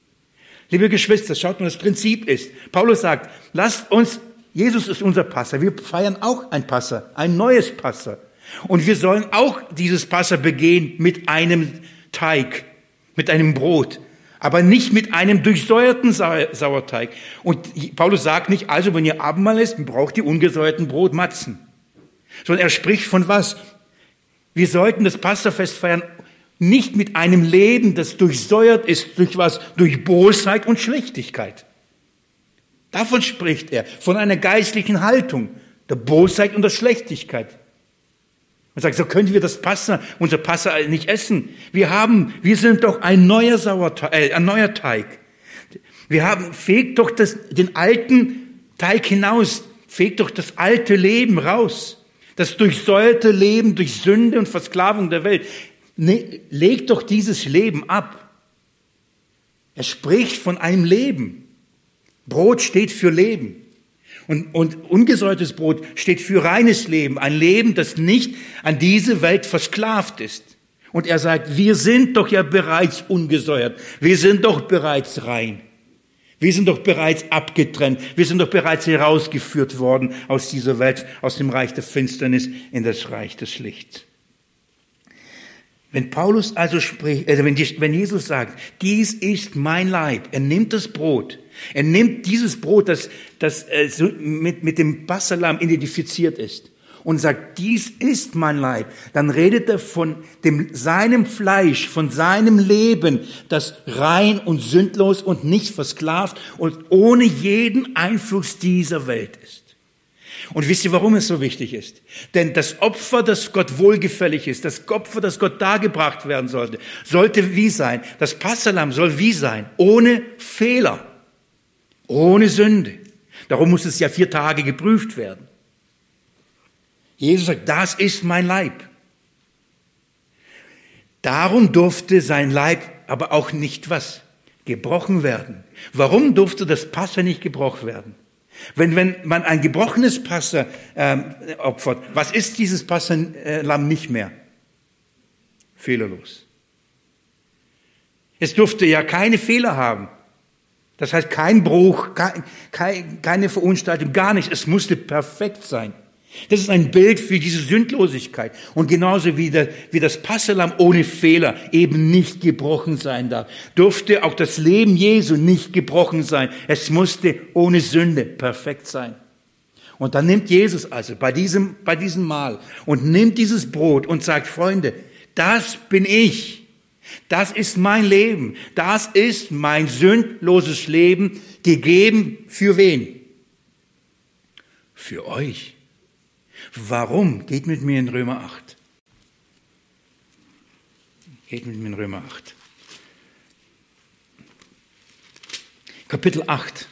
Speaker 1: Liebe Geschwister, schaut mal, das Prinzip ist, Paulus sagt, lasst uns, Jesus ist unser Passa, wir feiern auch ein Passa, ein neues Passa. Und wir sollen auch dieses Passa begehen mit einem Teig, mit einem Brot, aber nicht mit einem durchsäuerten Sauerteig. Und Paulus sagt nicht, also wenn ihr Abendmahl isst, braucht ihr ungesäuerten Brotmatzen. Sondern er spricht von was? Wir sollten das Passafest feiern, nicht mit einem Leben, das durchsäuert ist durch was? Durch Bosheit und Schlechtigkeit. Davon spricht er, von einer geistlichen Haltung, der Bosheit und der Schlechtigkeit. Und sagt, so können wir das Passa, unser Passa nicht essen. Wir haben, wir sind doch ein neuer Sauerteig, äh, ein neuer Teig. Wir haben, fegt doch das, den alten Teig hinaus, fegt doch das alte Leben raus. Das durchsäuerte Leben durch Sünde und Versklavung der Welt. Nee, legt doch dieses Leben ab. Er spricht von einem Leben. Brot steht für Leben. Und, und ungesäuertes Brot steht für reines Leben. Ein Leben, das nicht an diese Welt versklavt ist. Und er sagt, wir sind doch ja bereits ungesäuert. Wir sind doch bereits rein. Wir sind doch bereits abgetrennt. Wir sind doch bereits herausgeführt worden aus dieser Welt, aus dem Reich der Finsternis in das Reich des Lichts. Wenn Paulus also spricht, äh, wenn, die, wenn Jesus sagt, dies ist mein Leib, er nimmt das Brot, er nimmt dieses Brot, das, das äh, so mit, mit dem Passahlamm identifiziert ist, und sagt, dies ist mein Leib, dann redet er von dem, seinem Fleisch, von seinem Leben, das rein und sündlos und nicht versklavt und ohne jeden Einfluss dieser Welt ist. Und wisst ihr, warum es so wichtig ist? Denn das Opfer, das Gott wohlgefällig ist, das Opfer, das Gott dargebracht werden sollte, sollte wie sein? Das Passahlamm soll wie sein? Ohne Fehler, ohne Sünde. Darum muss es ja vier Tage geprüft werden. Jesus sagt, das ist mein Leib. Darum durfte sein Leib aber auch nicht was? Gebrochen werden. Warum durfte das Passa nicht gebrochen werden? Wenn, wenn man ein gebrochenes Passa ähm, opfert, was ist dieses Passahlamm nicht mehr? Fehlerlos. Es durfte ja keine Fehler haben. Das heißt, kein Bruch, kein, kein, keine Verunstaltung, gar nichts. Es musste perfekt sein. Das ist ein Bild für diese Sündlosigkeit. Und genauso wie, der, wie das Passahlamm ohne Fehler eben nicht gebrochen sein darf, durfte auch das Leben Jesu nicht gebrochen sein. Es musste ohne Sünde perfekt sein. Und dann nimmt Jesus also bei diesem, bei diesem Mahl und nimmt dieses Brot und sagt, Freunde, das bin ich. Das ist mein Leben. Das ist mein sündloses Leben, gegeben für wen? Für euch. Warum? Geht mit mir in Römer acht. Geht mit mir in Römer acht. Kapitel acht.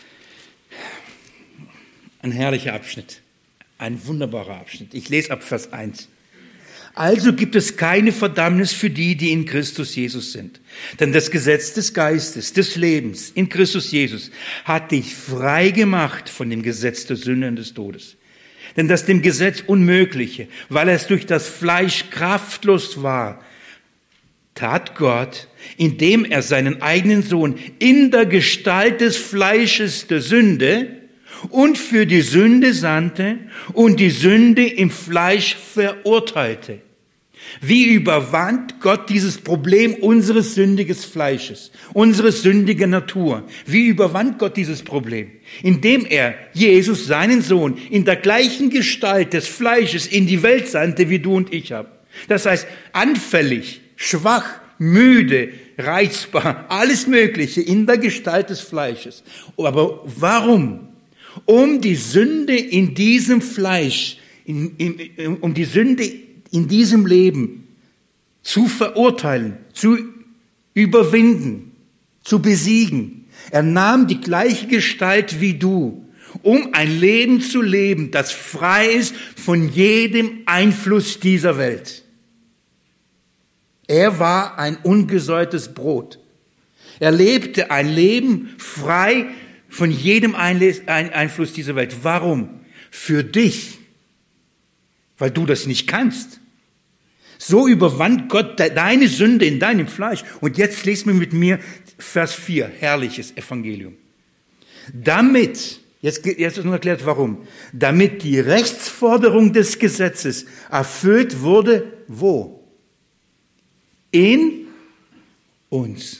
Speaker 1: Ein herrlicher Abschnitt. Ein wunderbarer Abschnitt. Ich lese ab Vers eins. Also gibt es keine Verdammnis für die, die in Christus Jesus sind. Denn das Gesetz des Geistes, des Lebens in Christus Jesus hat dich frei gemacht von dem Gesetz der Sünde und des Todes. Denn das dem Gesetz Unmögliche, weil es durch das Fleisch kraftlos war, tat Gott, indem er seinen eigenen Sohn in der Gestalt des Fleisches der Sünde und für die Sünde sandte und die Sünde im Fleisch verurteilte. Wie überwand Gott dieses Problem unseres sündigen Fleisches, unsere sündige Natur? Wie überwand Gott dieses Problem? Indem er Jesus, seinen Sohn, in der gleichen Gestalt des Fleisches in die Welt sandte, wie du und ich haben. Das heißt, anfällig, schwach, müde, reizbar, alles Mögliche in der Gestalt des Fleisches. Aber warum? Um die Sünde in diesem Fleisch, in, in, um die Sünde in diesem Leben zu verurteilen, zu überwinden, zu besiegen. Er nahm die gleiche Gestalt wie du, um ein Leben zu leben, das frei ist von jedem Einfluss dieser Welt. Er war ein ungesäuertes Brot. Er lebte ein Leben frei von jedem Einfluss dieser Welt. Warum? Für dich. Weil du das nicht kannst. So überwand Gott deine Sünde in deinem Fleisch. Und jetzt lesen wir mit mir Vers vier, herrliches Evangelium. Damit, jetzt, jetzt ist nur erklärt warum, damit die Rechtsforderung des Gesetzes erfüllt wurde, wo? In uns.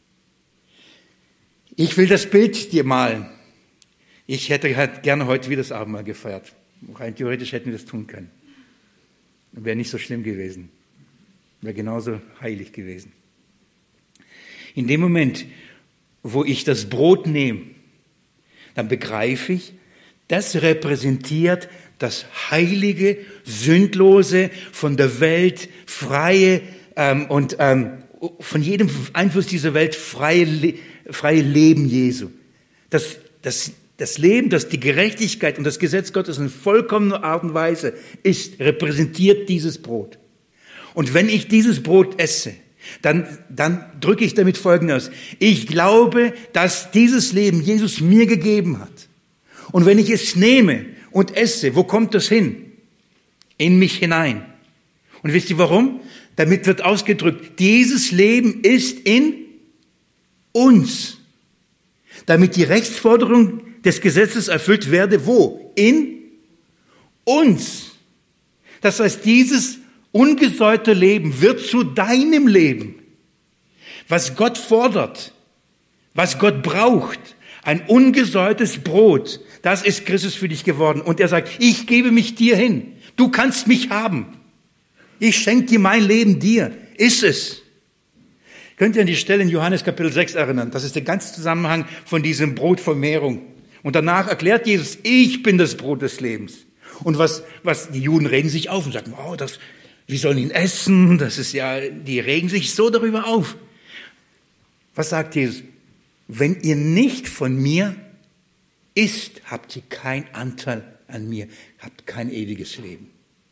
Speaker 1: Ich will das Bild dir malen. Ich hätte halt gerne heute wieder das Abendmahl gefeiert. Rein theoretisch hätten wir das tun können. Wäre nicht so schlimm gewesen. Wäre genauso heilig gewesen. In dem Moment, wo ich das Brot nehme, dann begreife ich, das repräsentiert das heilige, sündlose, von der Welt freie ähm, und ähm, von jedem Einfluss dieser Welt freie, Le- freie Leben Jesu. Das, das Das Leben, das die Gerechtigkeit und das Gesetz Gottes in vollkommener Art und Weise ist, repräsentiert dieses Brot. Und wenn ich dieses Brot esse, dann, dann drücke ich damit Folgendes aus. Ich glaube, dass dieses Leben Jesus mir gegeben hat. Und wenn ich es nehme und esse, wo kommt das hin? In mich hinein. Und wisst ihr warum? Damit wird ausgedrückt, dieses Leben ist in uns. Damit die Rechtsforderung des Gesetzes erfüllt werde, wo? In uns. Das heißt, dieses ungesäuerte Leben wird zu deinem Leben. Was Gott fordert, was Gott braucht, Ein ungesäuertes Brot, das ist Christus für dich geworden. Und er sagt, ich gebe mich dir hin. Du kannst mich haben. Ich schenke dir mein Leben dir. Ist es. Könnt ihr an die Stelle in Johannes Kapitel sechs erinnern? Das ist der ganze Zusammenhang von diesem Brotvermehrung. Und danach erklärt Jesus, ich bin das Brot des Lebens. Und was, was die Juden regen sich auf und sagen, wow, das, wir sollen ihn essen. Das ist ja, die regen sich so darüber auf. Was sagt Jesus? Wenn ihr nicht von mir isst, habt ihr keinen Anteil an mir, habt kein ewiges Leben.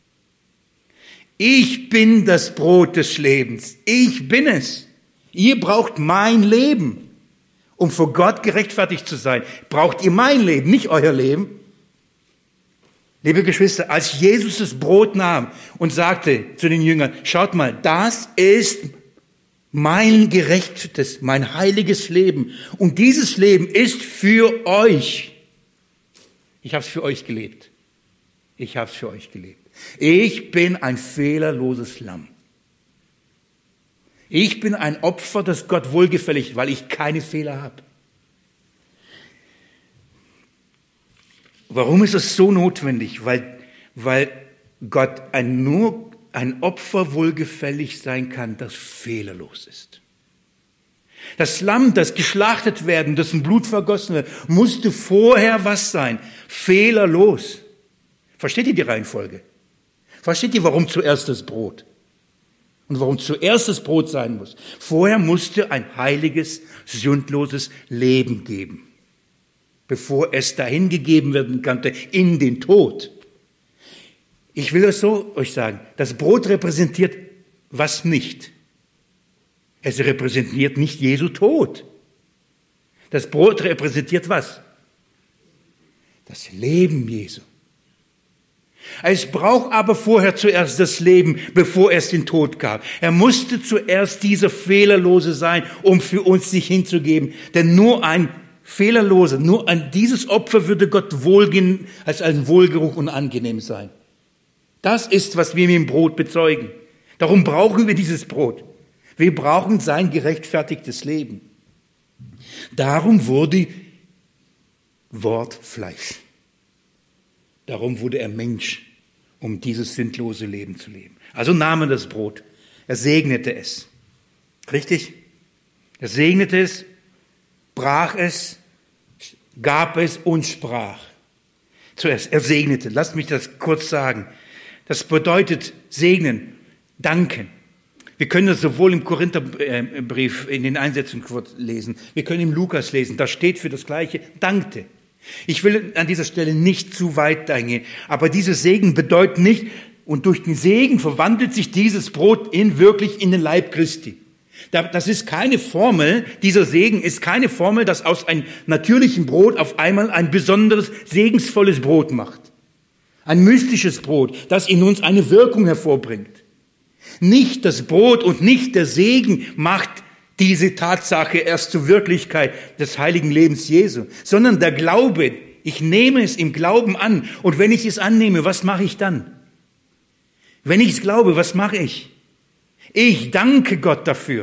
Speaker 1: Ich bin das Brot des Lebens. Ich bin es. Ihr braucht mein Leben. Um vor Gott gerechtfertigt zu sein, braucht ihr mein Leben, nicht euer Leben. Liebe Geschwister, als Jesus das Brot nahm und sagte zu den Jüngern, schaut mal, das ist mein gerechtes, mein heiliges Leben. Und dieses Leben ist für euch. Ich habe es für euch gelebt. Ich habe es für euch gelebt. Ich bin ein fehlerloses Lamm. Ich bin ein Opfer, das Gott wohlgefällig, weil ich keine Fehler habe. Warum ist es so notwendig? Weil, weil Gott ein, nur ein Opfer wohlgefällig sein kann, das fehlerlos ist. Das Lamm, das geschlachtet werden, dessen Blut vergossen wird, musste vorher was sein? Fehlerlos. Versteht ihr die Reihenfolge? Versteht ihr, warum zuerst das Brot? Und warum zuerst das Brot sein muss? Vorher musste ein heiliges, sündloses Leben geben, bevor es dahin gegeben werden konnte in den Tod. Ich will es so euch sagen, das Brot repräsentiert was nicht. Es repräsentiert nicht Jesu Tod. Das Brot repräsentiert was? Das Leben Jesu. Es braucht aber vorher zuerst das Leben, bevor es den Tod gab. Er musste zuerst dieser Fehlerlose sein, um für uns sich hinzugeben. Denn nur ein Fehlerloser, nur ein dieses Opfer würde Gott wohlgehen, als ein Wohlgeruch und angenehm sein. Das ist, was wir mit dem Brot bezeugen. Darum brauchen wir dieses Brot. Wir brauchen sein gerechtfertigtes Leben. Darum wurde Wort Fleisch. Darum wurde er Mensch, um dieses sündlose Leben zu leben. Also nahm er das Brot. Er segnete es. Richtig? Er segnete es, brach es, gab es und sprach. Zuerst, er segnete. Lasst mich das kurz sagen. Das bedeutet segnen, danken. Wir können das sowohl im Korintherbrief in den Einsetzungen lesen, wir können im Lukas lesen, da steht für das Gleiche, dankte. Ich will an dieser Stelle nicht zu weit eingehen, aber dieses Segen bedeutet nicht, und durch den Segen verwandelt sich dieses Brot in wirklich in den Leib Christi. Das ist keine Formel, dieser Segen ist keine Formel, das aus einem natürlichen Brot auf einmal ein besonderes, segensvolles Brot macht. Ein mystisches Brot, das in uns eine Wirkung hervorbringt. Nicht das Brot und nicht der Segen macht diese Tatsache erst zur Wirklichkeit des heiligen Lebens Jesu, sondern der Glaube. Ich nehme es im Glauben an. Und wenn ich es annehme, was mache ich dann? Wenn ich es glaube, was mache ich? Ich danke Gott dafür.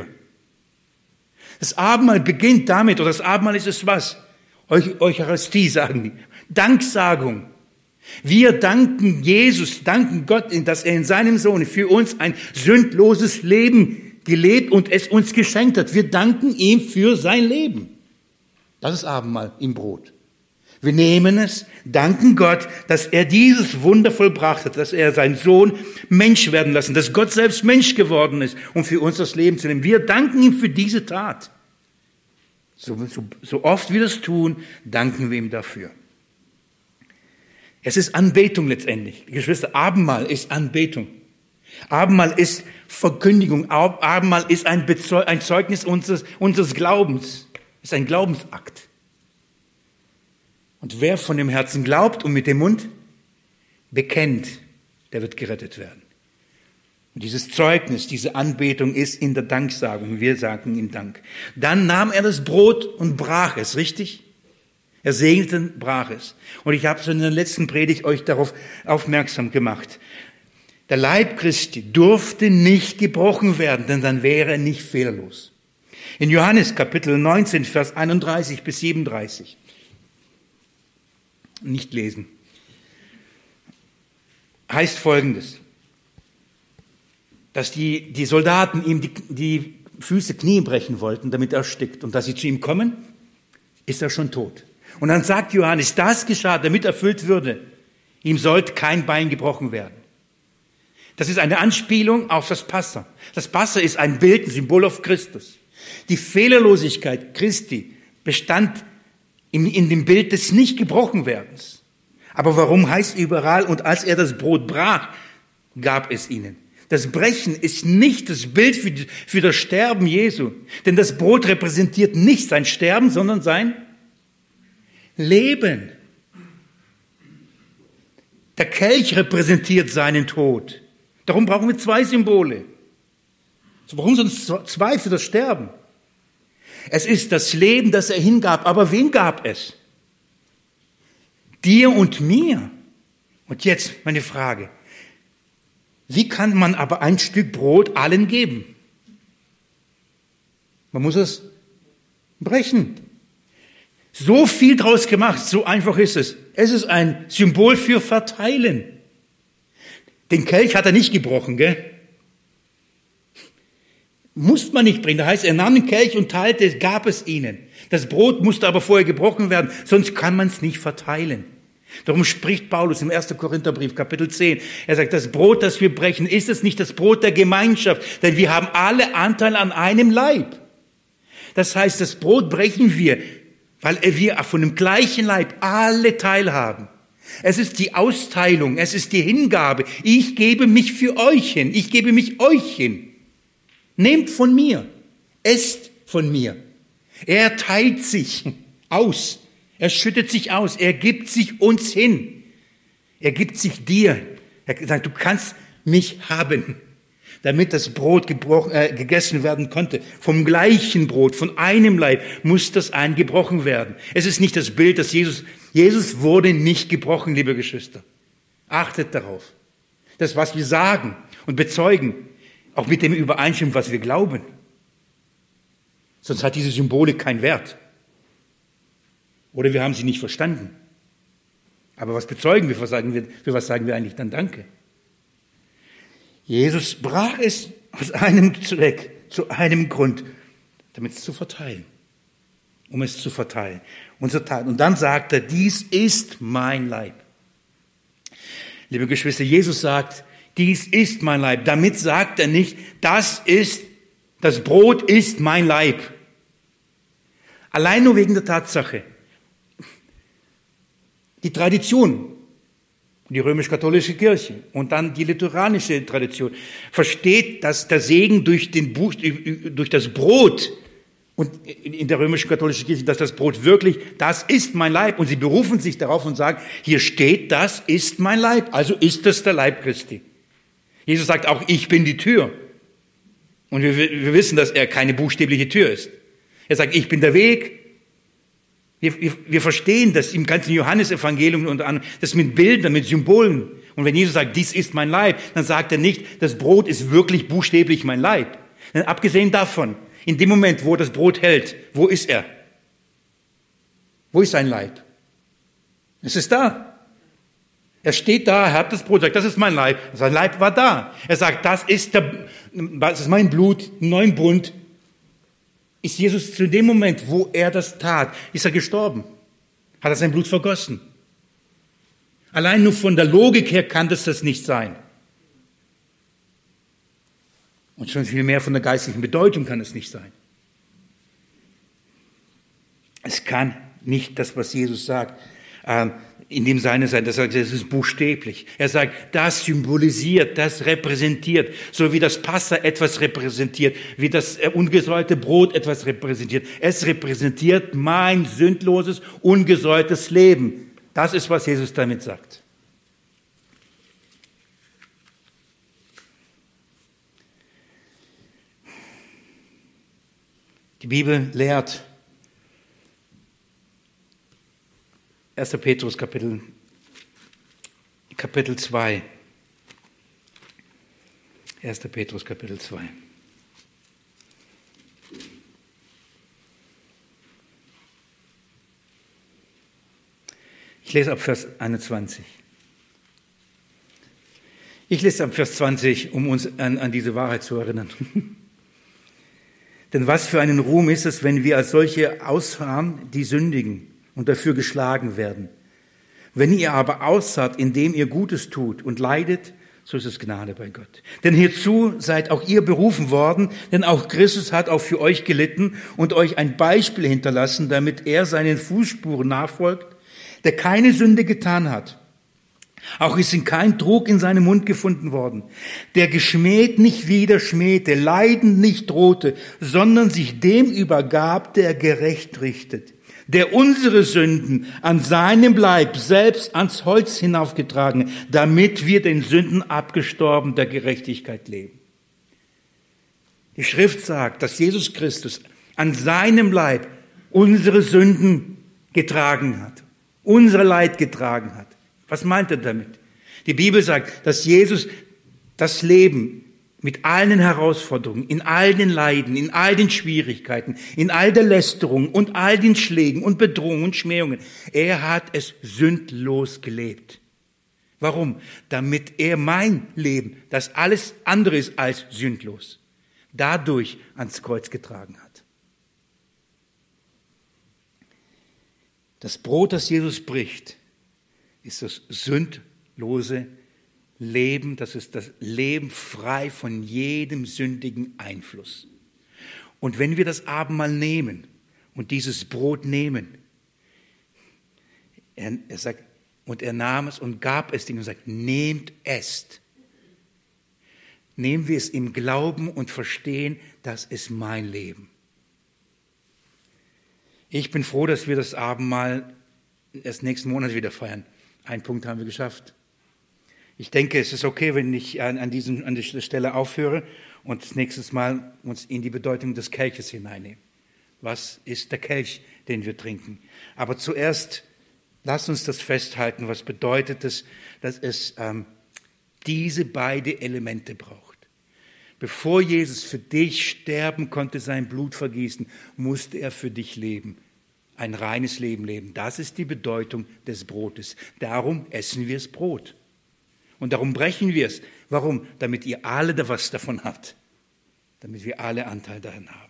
Speaker 1: Das Abendmahl beginnt damit, oder das Abendmahl ist es was? Eucharistie sagen die. Danksagung. Wir danken Jesus, danken Gott, dass er in seinem Sohn für uns ein sündloses Leben gelebt und es uns geschenkt hat. Wir danken ihm für sein Leben. Das ist Abendmahl im Brot. Wir nehmen es, danken Gott, dass er dieses Wunder vollbracht hat, dass er seinen Sohn Mensch werden lassen, dass Gott selbst Mensch geworden ist, um für uns das Leben zu nehmen. Wir danken ihm für diese Tat. So, so, so oft wir das tun, danken wir ihm dafür. Es ist Anbetung letztendlich. Geschwister, Abendmahl ist Anbetung. Abendmahl ist Verkündigung. Abendmahl ist ein, Bezeu- ein Zeugnis unseres, unseres Glaubens. Es ist ein Glaubensakt. Und wer von dem Herzen glaubt und mit dem Mund bekennt, der wird gerettet werden. Und dieses Zeugnis, diese Anbetung ist in der Danksagung. Wir sagen ihm Dank. Dann nahm er das Brot und brach es, richtig? Er segnete, brach es. Und ich habe es in der letzten Predigt euch darauf aufmerksam gemacht. Der Leib Christi durfte nicht gebrochen werden, denn dann wäre er nicht fehlerlos. In Johannes Kapitel neunzehn, Vers einunddreißig bis siebenunddreißig. Nicht lesen. Heißt Folgendes, dass die, die Soldaten ihm die, die Füße, Knie brechen wollten, damit er erstickt. Und dass sie zu ihm kommen, ist er schon tot. Und dann sagt Johannes, das geschah, damit erfüllt würde, ihm sollte kein Bein gebrochen werden. Das ist eine Anspielung auf das Passa. Das Passa ist ein Bild, ein Symbol auf Christus. Die Fehlerlosigkeit Christi bestand in, in dem Bild des Nicht-Gebrochen-Werdens. Aber warum heißt überall, und als er das Brot brach, gab es ihnen. Das Brechen ist nicht das Bild für, für das Sterben Jesu. Denn das Brot repräsentiert nicht sein Sterben, sondern sein Leben. Der Kelch repräsentiert seinen Tod. Darum brauchen wir zwei Symbole. Warum sonst zwei für das Sterben? Es ist das Leben, das er hingab. Aber wen gab es? Dir und mir. Und jetzt meine Frage. Wie kann man aber ein Stück Brot allen geben? Man muss es brechen. So viel draus gemacht, so einfach ist es. Es ist ein Symbol für Verteilen. Den Kelch hat er nicht gebrochen, gell? Muss man nicht bringen. Das heißt, er nahm den Kelch und teilte, gab es ihnen. Das Brot musste aber vorher gebrochen werden, sonst kann man es nicht verteilen. Darum spricht Paulus im ersten Korintherbrief, Kapitel zehn. Er sagt, das Brot, das wir brechen, ist es nicht das Brot der Gemeinschaft, denn wir haben alle Anteil an einem Leib. Das heißt, das Brot brechen wir, weil wir von dem gleichen Leib alle teilhaben. Es ist die Austeilung, es ist die Hingabe. Ich gebe mich für euch hin, ich gebe mich euch hin. Nehmt von mir, esst von mir. Er teilt sich aus, er schüttet sich aus, er gibt sich uns hin. Er gibt sich dir. Er sagt, du kannst mich haben, damit das Brot gebrochen, äh, gegessen werden konnte. Vom gleichen Brot, von einem Leib muss das ein gebrochen werden. Es ist nicht das Bild, dass Jesus, Jesus wurde nicht gebrochen, liebe Geschwister. Achtet darauf. Das, was wir sagen und bezeugen, auch mit dem übereinstimmt, was wir glauben. Sonst hat diese Symbolik keinen Wert. Oder wir haben sie nicht verstanden. Aber was bezeugen wir? Für was sagen wir, für was sagen wir eigentlich dann Danke? Jesus brach es aus einem Zweck, zu einem Grund, damit es zu verteilen. Um es zu verteilen. Und, zu teilen. Und dann sagt er, dies ist mein Leib. Liebe Geschwister, Jesus sagt, dies ist mein Leib. Damit sagt er nicht, das ist, das Brot ist mein Leib. Allein nur wegen der Tatsache. Die Tradition, die römisch-katholische Kirche und dann die lutheranische Tradition versteht, dass der Segen durch, den Buch, durch das Brot und in der römisch-katholischen Kirche, dass das Brot wirklich, das ist mein Leib. Und sie berufen sich darauf und sagen, hier steht, das ist mein Leib. Also ist das der Leib Christi. Jesus sagt auch, ich bin die Tür. Und wir, wir wissen, dass er keine buchstäbliche Tür ist. Er sagt, ich bin der Weg. Wir, wir, wir verstehen das im ganzen Johannesevangelium und an, das mit Bildern, mit Symbolen. Und wenn Jesus sagt, dies ist mein Leib, dann sagt er nicht, das Brot ist wirklich buchstäblich mein Leib. Denn abgesehen davon, in dem Moment, wo er das Brot hält, wo ist er? Wo ist sein Leib? Es ist da. Er steht da, er hat das Brot, sagt, das ist mein Leib. Sein Leib war da. Er sagt, das ist, der, das ist mein Blut, im neuen Bund. Ist Jesus zu dem Moment, wo er das tat, ist er gestorben? Hat er sein Blut vergossen? Allein nur von der Logik her kann das das nicht sein. Und schon viel mehr von der geistlichen Bedeutung kann es nicht sein. Es kann nicht das, was Jesus sagt, in dem Sinne sein, das ist buchstäblich. Er sagt, das symbolisiert, das repräsentiert, so wie das Passa etwas repräsentiert, wie das ungesäuerte Brot etwas repräsentiert. Es repräsentiert mein sündloses, ungesäuertes Leben. Das ist, was Jesus damit sagt. Die Bibel lehrt, erster Petrus Kapitel, Kapitel zwei. erster Petrus Kapitel zwei. Ich lese ab Vers einundzwanzig. Ich lese ab Vers zwanzig, um uns an, an diese Wahrheit zu erinnern. Denn was für einen Ruhm ist es, wenn wir als solche ausharren, die sündigen und dafür geschlagen werden. Wenn ihr aber ausharrt, indem ihr Gutes tut und leidet, so ist es Gnade bei Gott. Denn hierzu seid auch ihr berufen worden, denn auch Christus hat auch für euch gelitten und euch ein Beispiel hinterlassen, damit er seinen Fußspuren nachfolgt, der keine Sünde getan hat. Auch ist ihm kein Trug in seinem Mund gefunden worden, der geschmäht nicht wieder schmähte, leidend nicht drohte, sondern sich dem übergab, der gerecht richtet, der unsere Sünden an seinem Leib selbst ans Holz hinaufgetragen, damit wir den Sünden abgestorben der Gerechtigkeit leben. Die Schrift sagt, dass Jesus Christus an seinem Leib unsere Sünden getragen hat, unsere Leid getragen hat. Was meint er damit? Die Bibel sagt, dass Jesus das Leben mit allen Herausforderungen, in all den Leiden, in all den Schwierigkeiten, in all der Lästerung und all den Schlägen und Bedrohungen und Schmähungen, er hat es sündlos gelebt. Warum? Damit er mein Leben, das alles andere ist als sündlos, dadurch ans Kreuz getragen hat. Das Brot, das Jesus bricht, ist das sündlose Leben, das ist das Leben frei von jedem sündigen Einfluss. Und wenn wir das Abendmahl nehmen und dieses Brot nehmen, er, er sagt, und er nahm es und gab es ihnen und sagt, nehmt, esst. Nehmen wir es im Glauben und verstehen, das ist mein Leben. Ich bin froh, dass wir das Abendmahl erst nächsten Monat wieder feiern. Einen Punkt haben wir geschafft. Ich denke, es ist okay, wenn ich an, an, diesem, an dieser Stelle aufhöre und das nächste Mal uns in die Bedeutung des Kelches hineinnehmen. Was ist der Kelch, den wir trinken? Aber zuerst, lasst uns das festhalten. Was bedeutet es, dass es ähm, diese beiden Elemente braucht? Bevor Jesus für dich sterben konnte, sein Blut vergießen, musste er für dich leben. Ein reines Leben leben. Das ist die Bedeutung des Brotes. Darum essen wir das Brot. Und darum brechen wir es. Warum? Damit ihr alle da was davon habt. Damit wir alle Anteil daran haben.